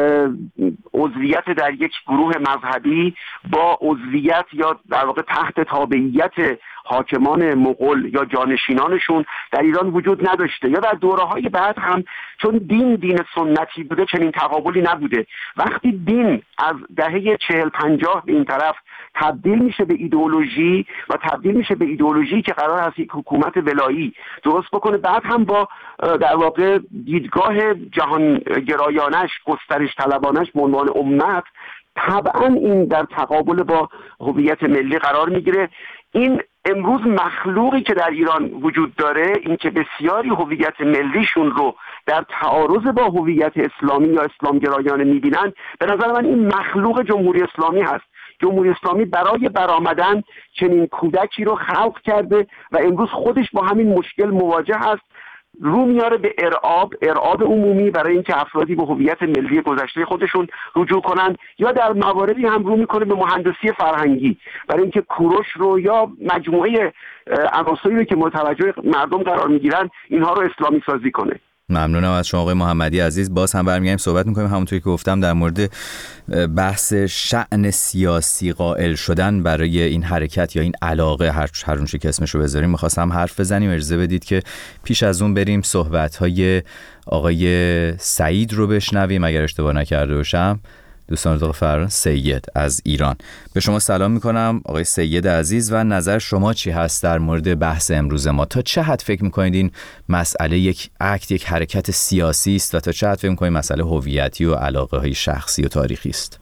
عضویت در یک گروه مذهبی با عضویت یا در واقع تحت تابعیت حاکمان مغول یا جانشینانشون در ایران وجود نداشته. یا در دوره‌های بعد هم چون دین سنتی بوده چنین تقابلی نبوده. وقتی دین از دهه 40-50 به این طرف تبدیل میشه به ایدئولوژی و تبدیل میشه به ایدئولوژی که قرار هست یک حکومت ولایی درست بکنه، بعد هم با در واقع دیدگاه جهان گرایانش، گسترش طلبانش به عنوان امت، طبعا این در تقابل با هویت ملی قرار میگیره. این امروز مخلوقی که در ایران وجود داره، این که بسیاری هویت ملیشون رو در تعارض با هویت اسلامی یا اسلام گرایانه میبینن، به نظر من این مخلوق جمهوری اسلامی هست. جمهوری اسلامی برای برآمدن چنین کودکی رو خلق کرده و امروز خودش با همین مشکل مواجه هست. رو میاره به ارعاب عمومی برای اینکه افرادی به هویت ملی گذشته خودشون رجوع کنن، یا در مواردی هم رو میکنه به مهندسی فرهنگی برای اینکه کوروش رو یا مجموعه عناصری رو که متوجه مردم قرار میگیرن اینها رو اسلامی سازی کنه. ممنونم از شما آقای محمدی عزیز. باز هم برمیگردیم صحبت میکنیم همونطوری که گفتم در مورد بحث شأن سیاسی قائل شدن برای این حرکت یا این علاقه، هر اونچه که اسمشو بذاریم. می‌خواستم حرف بزنیم، اجازه بدید که پیش از اون بریم صحبت‌های آقای سعید رو بشنویم اگر اشتباه نکرده باشم. دوستان اتاق فرمان، سید از ایران. به شما سلام میکنم آقای سید عزیز و نظر شما چی هست در مورد بحث امروز ما؟ تا چه حد فکر میکنید این مسئله یک حرکت سیاسی است و تا چه حد فکر میکنید مسئله هویتی و علاقه های شخصی و تاریخی است؟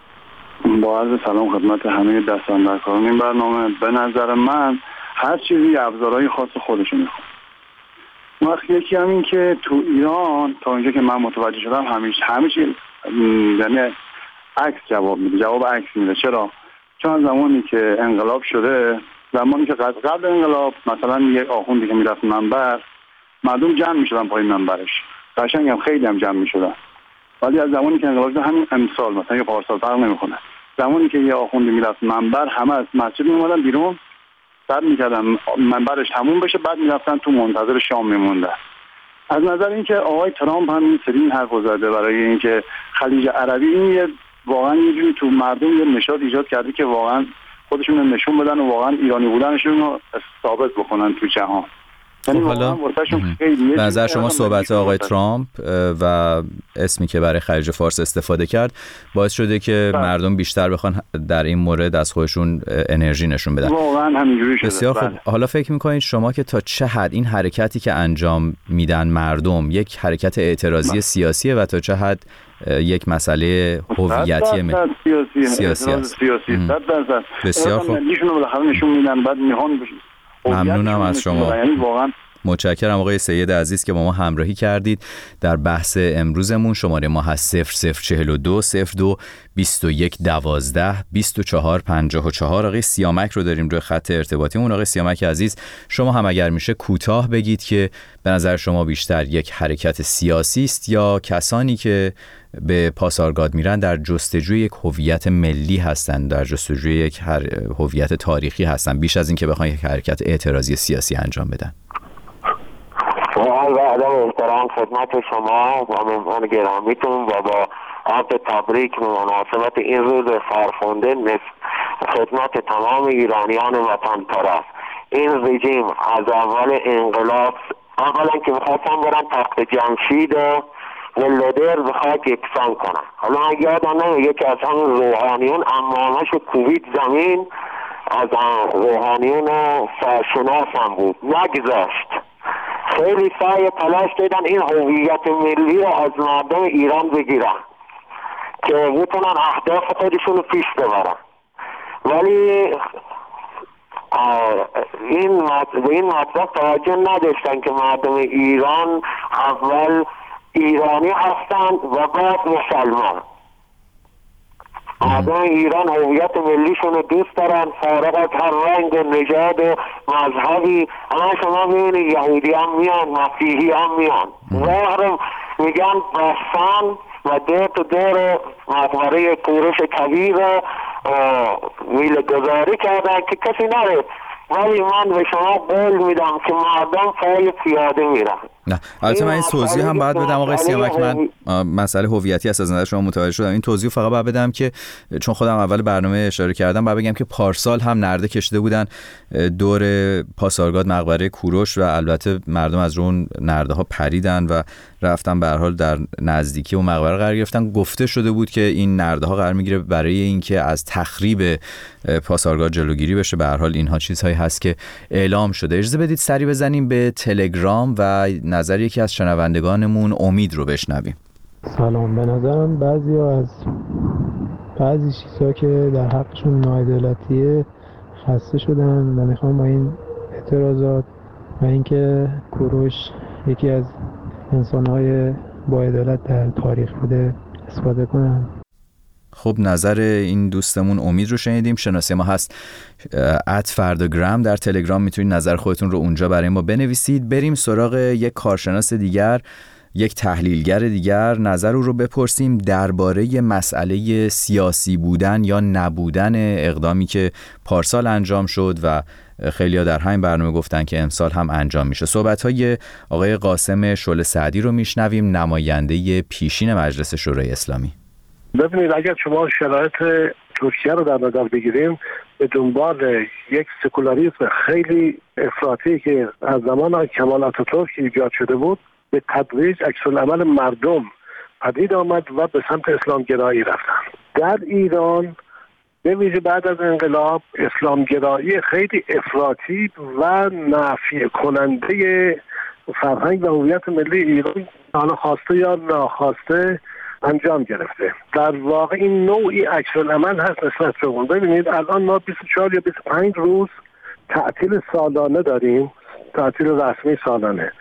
با عرض سلام خدمت همه دستاندرکاران این برنامه. به نظر من هر چیزی ابزارهای خاص خودشو میخواد. وقتی یکی همین که تو ایران تا اینجا که من متوجه شدم همیشه یعنی عکس جواب میده، جواب عکس میده. چرا؟ چون زمانی که انقلاب شده، زمانی که قبل انقلاب مثلا یک آخوندی که میرفت منبر، مردم جمع میشدن پای منبرش، قشنگ هم خیلی هم جمع میشدن. ولی از زمانی که انقلاب شده، همین امسال مثلا یه پارسال فرق نمیکنه، زمانی که یه آخوندی میرفت منبر، همه از مسجد میومدن بیرون، بعد میکردن منبرش تموم بشه، بعد میرفتن تو منتظر شام میموندن. از نظر اینکه آقای ترامپ هم این سری حرف زده برای اینکه خلیج عربی، این واقعا یه جوری تو مردم یه نشاط ایجاد کرده که واقعا خودشون نشون بدن و واقعا ایرانی بودنشون رو ثابت بکنن تو جهان. حالا به نظر شما صحبت آقای ترامپ و اسمی که برای خلیج فارس استفاده کرد باعث شده که مردم بیشتر بخوان در این مورد از خودشون انرژی نشون بدن؟ واقعا همینجوری شده. بسیار خوب. حالا فکر میکنید شما که تا چه حد این حرکتی که انجام میدن مردم یک حرکت اعتراضی سیاسیه و تا چه حد یک مسئله هویتی سیاسی است؟ بسیار خوب. نشون میدن، بعد میهان ممنونم از شما. متشکرم آقای سید عزیز که با ما همراهی کردید در بحث امروزمون. شماره ما هست 0042 02 21 12 24 54. آقای سیامک رو داریم روی خط ارتباطیمون. آقای سیامک عزیز، شما هم اگر میشه کوتاه بگید که به نظر شما بیشتر یک حرکت سیاسی است یا کسانی که به پاسارگاد میرن در جستجوی یک هویت ملی هستند، در جستجوی یک هویت تاریخی هستند، بیش از این که بخوان یک حرکت اعتراضی سیاسی انجام بدن؟ و ادب احترام خدمت شما و مهمان گرامیتون و با عرض تبریک به مناسبت این روز فرخنده خدمت تمام ایرانیان وطن پرست. این رژیم از اول انقلاب اولا که میخواستن برن تخت جمشید و لدر به خاک یکسان کنن. حالا من یادم نمیاد یکی از همین روحانیون امامش کوبید زمین، از روحانیون سرشناس هم بود، نگذاشت. خیلی سعی تلاش کردن این هویت ملی رو از مردم ایران بگیرن که بتونن اهداف خودشون رو پیش ببرن، ولی به این مطلب توجه نداشتن که مردم ایران اول ایرانی هستند و بعد مسلمان. مردم ایران هویت ملیشون رو دوست دارن، فارغ از هر رنگ و نژاد و مذهبی. اما شما ببینید یهودی هم میان، مسیحی هم میان، ظاهر میگن بستن و دور مقبره کوروش کبیر میله گذاری کردن که کسی نره. ولی من به شما قول میدم که مردم پای پیاده میرن. نه البته من این توضیح هم باید بدم آقای سیامک، من مسئله هویتی است از نظر شما متوجه شدم. این توضیح فقط باید بدم که چون خودم اول برنامه اشاره کردم باید بگم که پارسال هم نرده کشیده بودن دور پاسارگاد مقبره کوروش و البته مردم از اون نرده ها پریدن و رفتن به هر حال در نزدیکی اون مقبره قرار گرفتن. گفته شده بود که این نرده ها قرار میگیره برای اینکه از تخریب پاسارگاد جلوگیری بشه. به هر حال اینها چیزهایی هست که اعلام شده. اجازه بدید سری بزنیم به تلگرام و نظر یکی از شنوندگانمون امید رو بشنویم. سلام. به نظرم بعضی چیزها که در حقشون ناعدالتیه خسته شدن و میخوام با این اعتراضات و اینکه کوروش یکی از انسانهای با عدالت در تاریخ بوده استفاده کنن. خب نظر این دوستمون امید رو شنیدیم. شناسه ما هست @فرداگرام در تلگرام، میتونید نظر خودتون رو اونجا برای ما بنویسید. بریم سراغ یک کارشناس دیگر، یک تحلیلگر دیگر، نظر او رو بپرسیم درباره مسئله سیاسی بودن یا نبودن اقدامی که پارسال انجام شد و خیلی‌ها در همین برنامه گفتن که امسال هم انجام میشه. صحبت‌های آقای قاسم شعله سعدی رو میشنویم، نماینده پیشین مجلس شورای اسلامی. ببینید اگر شما شرایط ترکیه رو در نظر بگیریم، به دنبال یک سکولاریسم خیلی افراطی که از زمان کمال آتاتورک ایجاد شده بود، به تدریج عکس‌العمل مردم پدید آمد و به سمت اسلامگرایی رفتن. در ایران به ویژه بعد از انقلاب اسلامگرایی خیلی افراطی و نافی کننده فرهنگ و هویت ملی ایران حالا خواسته یا ناخواسته انجام گرفته. در واقع این نوعی عکس‌العمل هست نسبت به اون. ببینید الان ما 24 یا 25 روز تعطیل سالانه داریم، تعطیل رسمی سالانه.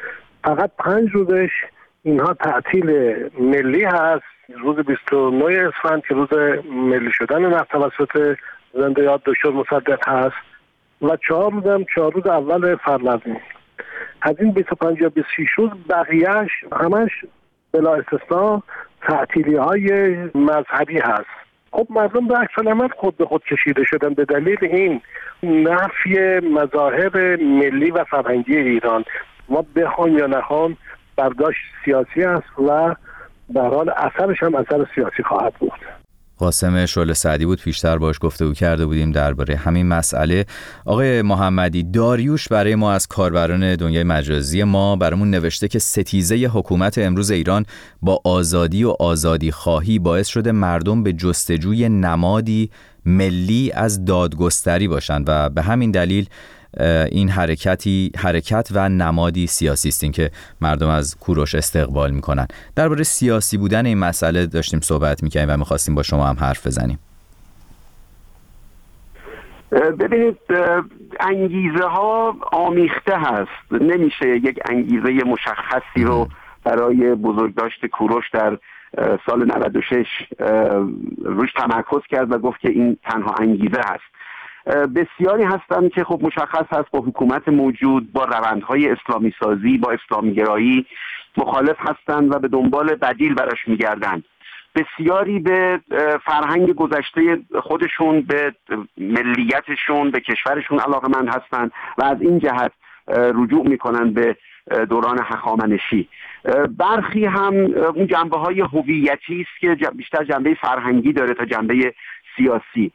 فقط 5 روزش اینها تعطیل ملی هست. روز 29 اسفند که روز ملی شدن نفت توسط زنده یاد دکتر مصدق هست و 4 روز اول فروردین. از این 25 یا 26 روز بقیهش همش بلا استثنا تعطیلی های مذهبی هست. خب مردم به عکس العمل خود به خود کشیده شدن به دلیل این نفی مذاهب ملی و فرهنگی ایران. ما بخوان یا نخوان برداشت سیاسی است و به هر حال اثرش هم اثر سیاسی خواهد بود. قاسم شعله سعدی بود، پیشتر باش گفتگو کرده بودیم درباره همین مسئله. آقای محمدی، داریوش برای ما از کاربران دنیای مجازی ما برامون نوشته که ستیزه حکومت امروز ایران با آزادی و آزادی خواهی باعث شده مردم به جستجوی نمادی ملی از دادگستری باشند و به همین دلیل این حرکت و نمادی سیاسی است که مردم از کوروش استقبال میکنن. درباره سیاسی بودن این مسئله داشتیم صحبت میکنیم و میخواستیم با شما هم حرف بزنیم. ببینید انگیزه ها آمیخته هست، نمیشه یک انگیزه مشخصی رو برای بزرگداشت کوروش در سال 96 روش تمرکز کرد و گفت که این تنها انگیزه هست. بسیاری هستند که خب مشخص هست با حکومت موجود، با روندهای اسلامی سازی، با اسلامی گرایی مخالف هستند و به دنبال بدیل براش میگردند. بسیاری به فرهنگ گذشته خودشون، به ملیتشون، به کشورشون علاقه‌مند هستند و از این جهت رجوع میکنن به دوران هخامنشی. برخی هم اون جنبه‌های هویتی است که بیشتر جنبه فرهنگی داره تا جنبه سیاسی.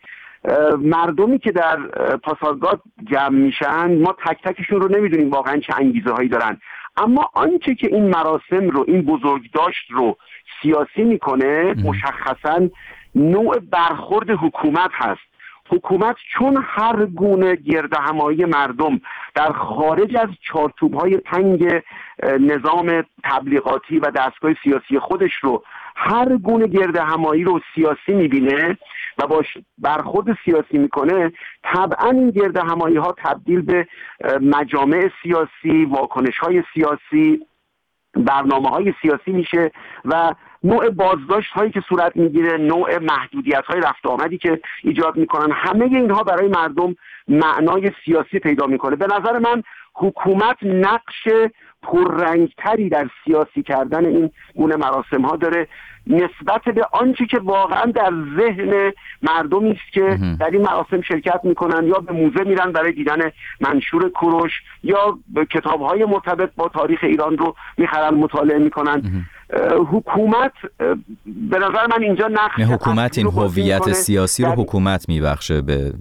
مردمی که در پاسارگاد جمع میشن ما تک تکشون رو نمیدونیم واقعا چه انگیزه هایی دارن، اما آنچه که این مراسم رو، این بزرگداشت رو سیاسی میکنه مشخصا نوع برخورد حکومت هست. حکومت چون هر گونه گردهمایی مردم در خارج از چارچوب‌های تنگ نظام تبلیغاتی و دستگاه سیاسی خودش رو هر گونه گردهمایی رو سیاسی میبینه و باش برخورد سیاسی میکنه، طبعا این گردهمایی ها تبدیل به مجامع سیاسی، واکنش های سیاسی، برنامه های سیاسی میشه و نوع بازداشت هایی که صورت میگیره، نوع محدودیت های رفت آمدی که ایجاد میکنن، همه اینها برای مردم معنای سیاسی پیدا میکنه. به نظر من حکومت نقش پررنگتری در سیاسی کردن این گونه مراسم ها داره نسبت به آنچه که واقعا در ذهن مردمی است که در این مراسم شرکت میکنن، یا به موزه میرن برای دیدن منشور کوروش، یا کتاب‌های مرتبط با تاریخ ایران رو میخرن مطالعه میکنن. حکومت به نظر من اینجا نقش حکومت این هویت سیاسی رو حکومت میبخشه به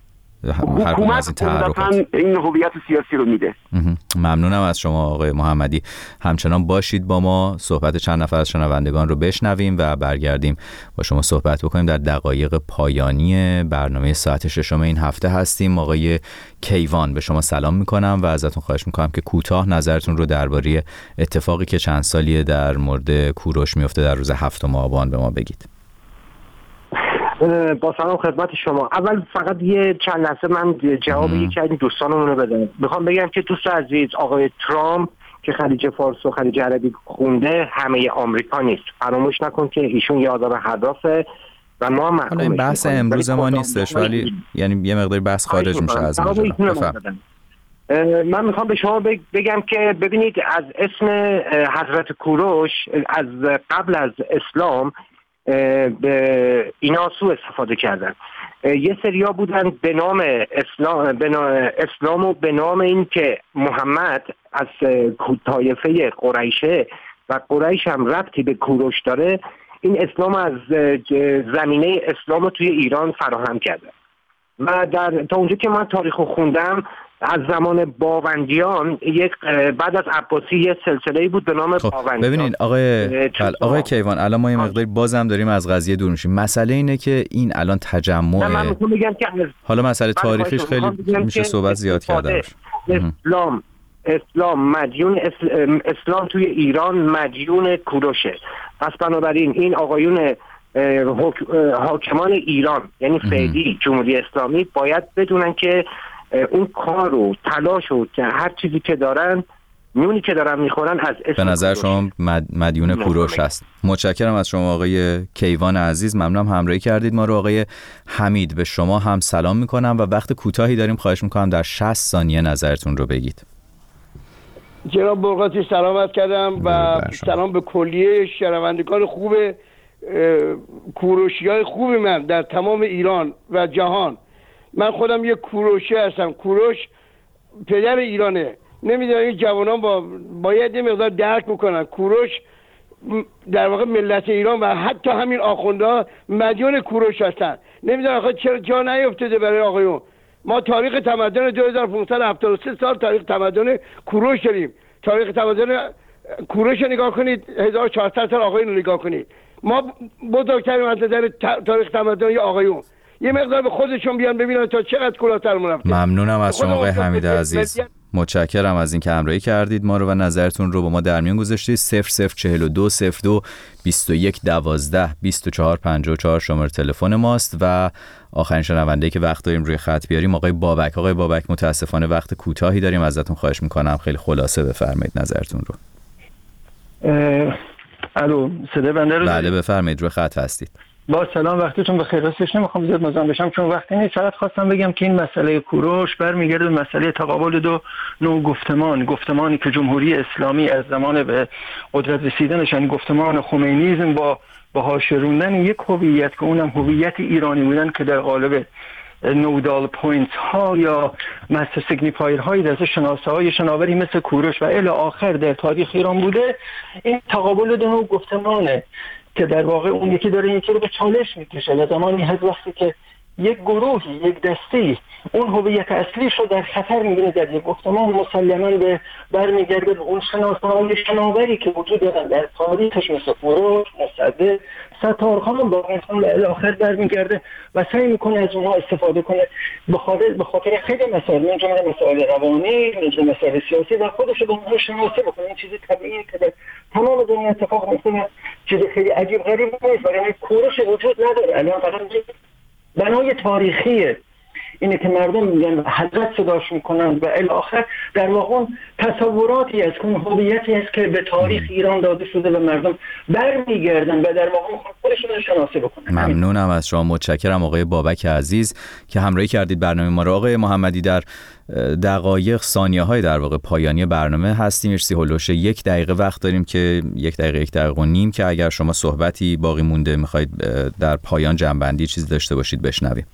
حکومت این هویت سیاسی رو میده. ممنونم از شما آقای محمدی. همچنان باشید با ما، صحبت چند نفر از شنوندگان رو بشنویم و برگردیم با شما صحبت بکنیم. در دقایق پایانی برنامه ساعت 6 این هفته هستیم. آقای کیوان، به شما سلام میکنم و ازتون خواهش میکنم که کوتاه نظرتون رو درباره اتفاقی که چند سالیه در مورد کوروش میفته در روز 7 آبان به ما بگید. با سلام خدمت شما. اول فقط یه چند لحظه من جواب یکی از این دوستانمون رو بدم. میخوام بگم که دوست عزیز آقای ترامپ که خلیج فارس و خلیج عربی خونده همه آمریکا نیست. فراموش نکن که ایشون یه آدم هدافه و ما محکومش این بحث امروز ما نیستش، ولی یعنی یه مقدار بحث خارج میشه از ماجرا. من میخوام به شما بگم که ببینید از اسم حضرت کوروش از قبل از اسلام به اینا سوء استفاده کردن. یه سریا بودن به نام اسلام و به نام این که محمد از طایفه قریشه و قریش هم ربطی به کوروش داره، این اسلام از زمینه اسلام توی ایران فراهم کرده و تا اونجا که من تاریخو خوندم از زمان باوندیان بعد از عباسی یه سلسله‌ای بود به نام باوندیان. ببینید آقای کیوان، الان ما یه مقداری بازم داریم از قضیه دور میشیم. مسئله اینه که این الان تجمع، من میخوام بگم که حالا مسئله تاریخیش خیلی میشه صحبت زیاد کرده. اسلام مدیون اسلام توی ایران مدیون کوروشه. پس بنابراین این آقایون حاکمان ایران یعنی فعلی جمهوری اسلامی باید بدونن که اون کار و تلاش و هر چیزی که دارن نونی که دارن میخورن از اسم به نظر شما مدیون کوروش هست. متشکرم از شما آقای کیوان عزیز، ممنونم همراهی کردید ما رو. آقای حمید به شما هم سلام میکنم و وقت کوتاهی داریم، خواهش میکنم در 60 ثانیه نظرتون رو بگید. جناب برقاتی سلامت کردم و سلام به کلیه شنوندگان خوب کوروشیای خوب من در تمام ایران و جهان. من خودم یک کوروشی هستم. کوروش پدر ایرانه. نمیدونم این جوانان باید یه مقدار درک بکنن. کوروش در واقع ملت ایران و حتی همین آخوندها مدیون کوروش هستن. نمیدونم آخه چرا جا نیفتاده برای آقایون. ما تاریخ تمدن 2573 سال تاریخ تمدن کوروش داریم. تاریخ تمدن کوروش نگاه کنید، 1400 سال آقایون رو نگاه کنید. ما بزرگترین از نظر تاریخ تمدن آقایون. یه مقدار به خودشون بیان ببینن تا چقدر کلاتر رفته. ممنونم از شما آقای حمید عزیز. متشکرم از اینکه همراهی کردید ما رو و نظرتون رو با ما در میون گذاشتید. 0042 02 21 12 24 54 شماره تلفن ماست و آخرین شنونده‌ای که وقت داریم روی خط بیاریم آقای بابک. آقای بابک متاسفانه وقت کوتاهی داریم، ازتون خواهش میکنم خیلی خلاصه بفرمایید نظرتون رو. الو صدای بنده رو؟ بله بفرمایید، روی خط هستید. با سلام، وقتتون بخیر. راستش نمیخوام زیاد مزاحم بشم چون وقتی نیست. فقط خواستم بگم که این مسئله کوروش برمیگرده به مسئله تقابل دو نوع گفتمانی که جمهوری اسلامی از زمان به قدرت رسیدنش، یعنی گفتمان خمینیسم با حاشیه‌روندن یک هویت که اونم هویت ایرانی بودن که در قالب نودال پوینتس ها یا مستر سیگنیفایر های در شناسه های شناوری مثل کوروش و الی آخر در تاریخ ایران بوده. این تقابل دو نوع گفتمانه که در واقع اون یکی داره یکی رو به چالش میکشه و زمانی هست وقتی که یک گروهی، یک دستی اون هویت اصلیش رو در خطر میبینه در یک گفتمان، مسلماً برمیگرده به اون شناسه‌های شناوری که وجود دارن در تاریخش مثل کوروش، مصدق، ستارخان، باقرخان و الی آخر برمیگرده و سعی میکنه از اونها استفاده کنه به خاطر خیلی مسائل، من جمله مسائل روانی، من مسائل سیاسی و خودش رو به اونها شناسه بکنه. این چیزی طبیعیه که در تمام دنیا اتفاق میفته، چیز خیلی عجیب غریب نیست. برای کوروش وجود نداره. الان فقط بنای تاریخیه اینه که مردم میگن حضرت صداش میکنن و الی آخر در واقع تصوراتی از اون هویتی است که به تاریخ ایران داده شده و مردم برمیگردن و در واقع خودشون رو شناسه بکنن. ممنونم از شما، متشکرم آقای بابک عزیز که همراهی کردید برنامه ما رو. آقای محمدی در دقایق ثانیه‌های در واقع پایانی برنامه هستیم، 1 دقیقه وقت داریم که 1 دقیقه و نیم که اگر شما صحبتی باقی مونده میخواید در پایان جنبندی چیزی داشته باشید بشنویم.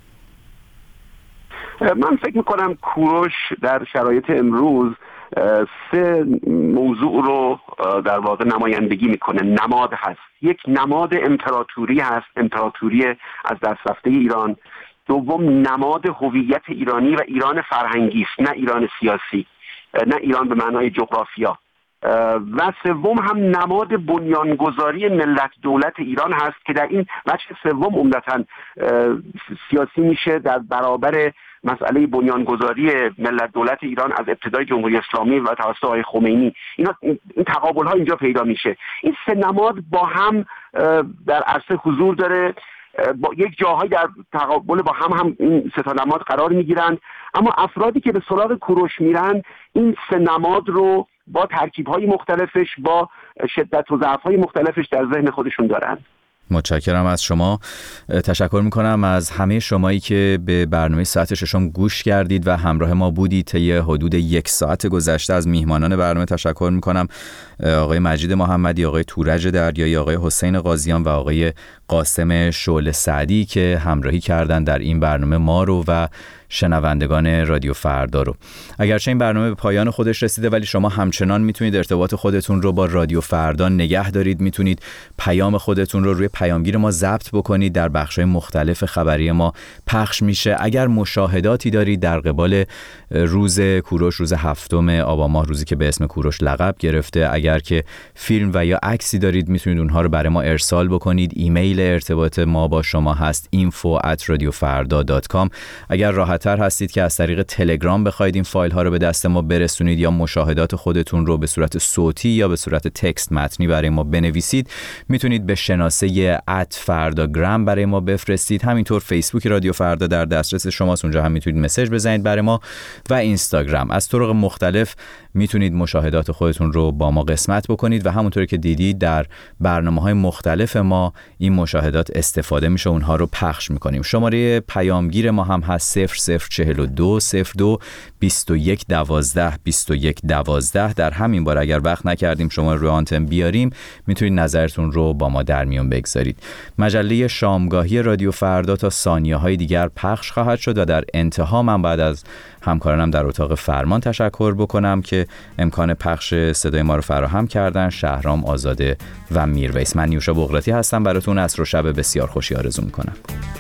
من فکر میکنم کوروش در شرایط امروز 3 موضوع رو در واقع نمایندگی میکنه. نماد هست، یک نماد امپراتوری هست، امپراتوری از دست رفته ایران. دوم نماد هویت ایرانی و ایران فرهنگی است، نه ایران سیاسی، نه ایران به معنای جغرافیا. و سوم هم نماد بنیانگذاری ملت دولت ایران هست که در این بخش سوم عمدتاً سیاسی میشه در برابر مسئله بنیانگذاری ملت دولت ایران از ابتدای جمهوری اسلامی و توسط آقای خمینی. این تقابل ها اینجا پیدا میشه. این 3 نماد با هم در عرصه حضور داره، با یک جاهای در تقابل با هم این 3 نماد قرار میگیرن، اما افرادی که به سراغ کوروش میرن این 3 نماد رو با ترکیب‌های مختلفش، با شدت و ضعف‌های مختلفش در ذهن خودشون دارن. متشکرم از شما. تشکر میکنم از همه شمایی که به برنامه ساعت ششم گوش کردید و همراه ما بودید طی حدود 1 ساعت گذشته. از میهمانان برنامه تشکر میکنم، آقای مجید محمدی، آقای تورج دریایی، آقای حسین قاضیان و آقای قاسم شعله سعدی که همراهی کردن در این برنامه ما رو و شنوندگان رادیو فردا رو. اگرچه این برنامه به پایان خودش رسیده ولی شما همچنان میتونید ارتباط خودتون رو با رادیو فردا نگه دارید، میتونید پیام خودتون رو روی پیامگیر ما ضبط بکنید، در بخش‌های مختلف خبری ما پخش میشه. اگر مشاهداتی دارید در قبال روز کوروش، روز 7 آبان ماه، روزی که به اسم کوروش لقب گرفته، اگر اگر که فیلم و یا عکسی دارید میتونید اونها رو برای ما ارسال بکنید. ایمیل ارتباط ما با شما هست info@radiofarda.com. اگر راحت‌تر هستید که از طریق تلگرام بخواید این فایل ها رو به دست ما برسونید یا مشاهدات خودتون رو به صورت صوتی یا به صورت تکست متنی برای ما بنویسید، میتونید به شناسه @فرداگرام برای ما بفرستید. همینطور فیسبوک رادیو فردا در دسترس شماست، اونجا هم میتونید مسیج بزنید برای ما، و اینستاگرام. از طرق مختلف میتونید مشاهدات خودتون رو با ما قسمت بکنید و همونطور که دیدید در برنامه‌های مختلف ما این مشاهدات استفاده میشه، اونها رو پخش میکنیم. شماره پیامگیر ما هم هست 0042 02 21 12 21 12. در همین بار اگر وقت نکردیم شما رو آنتن بیاریم، میتونید نظرتون رو با ما در میون بگذارید. مجله شامگاهی رادیو فردا تا ثانیه‌های دیگر پخش خواهد شد و در انتها من بعد از همکارانم در اتاق فرمان تشکر بکنم که امکان پخش صدای ما رو فراهم کردن، شهرام آزاده و میرویس. من نیوشا بغراتی هستم، براتون عصر و شب بسیار خوشی آرزو میکنم.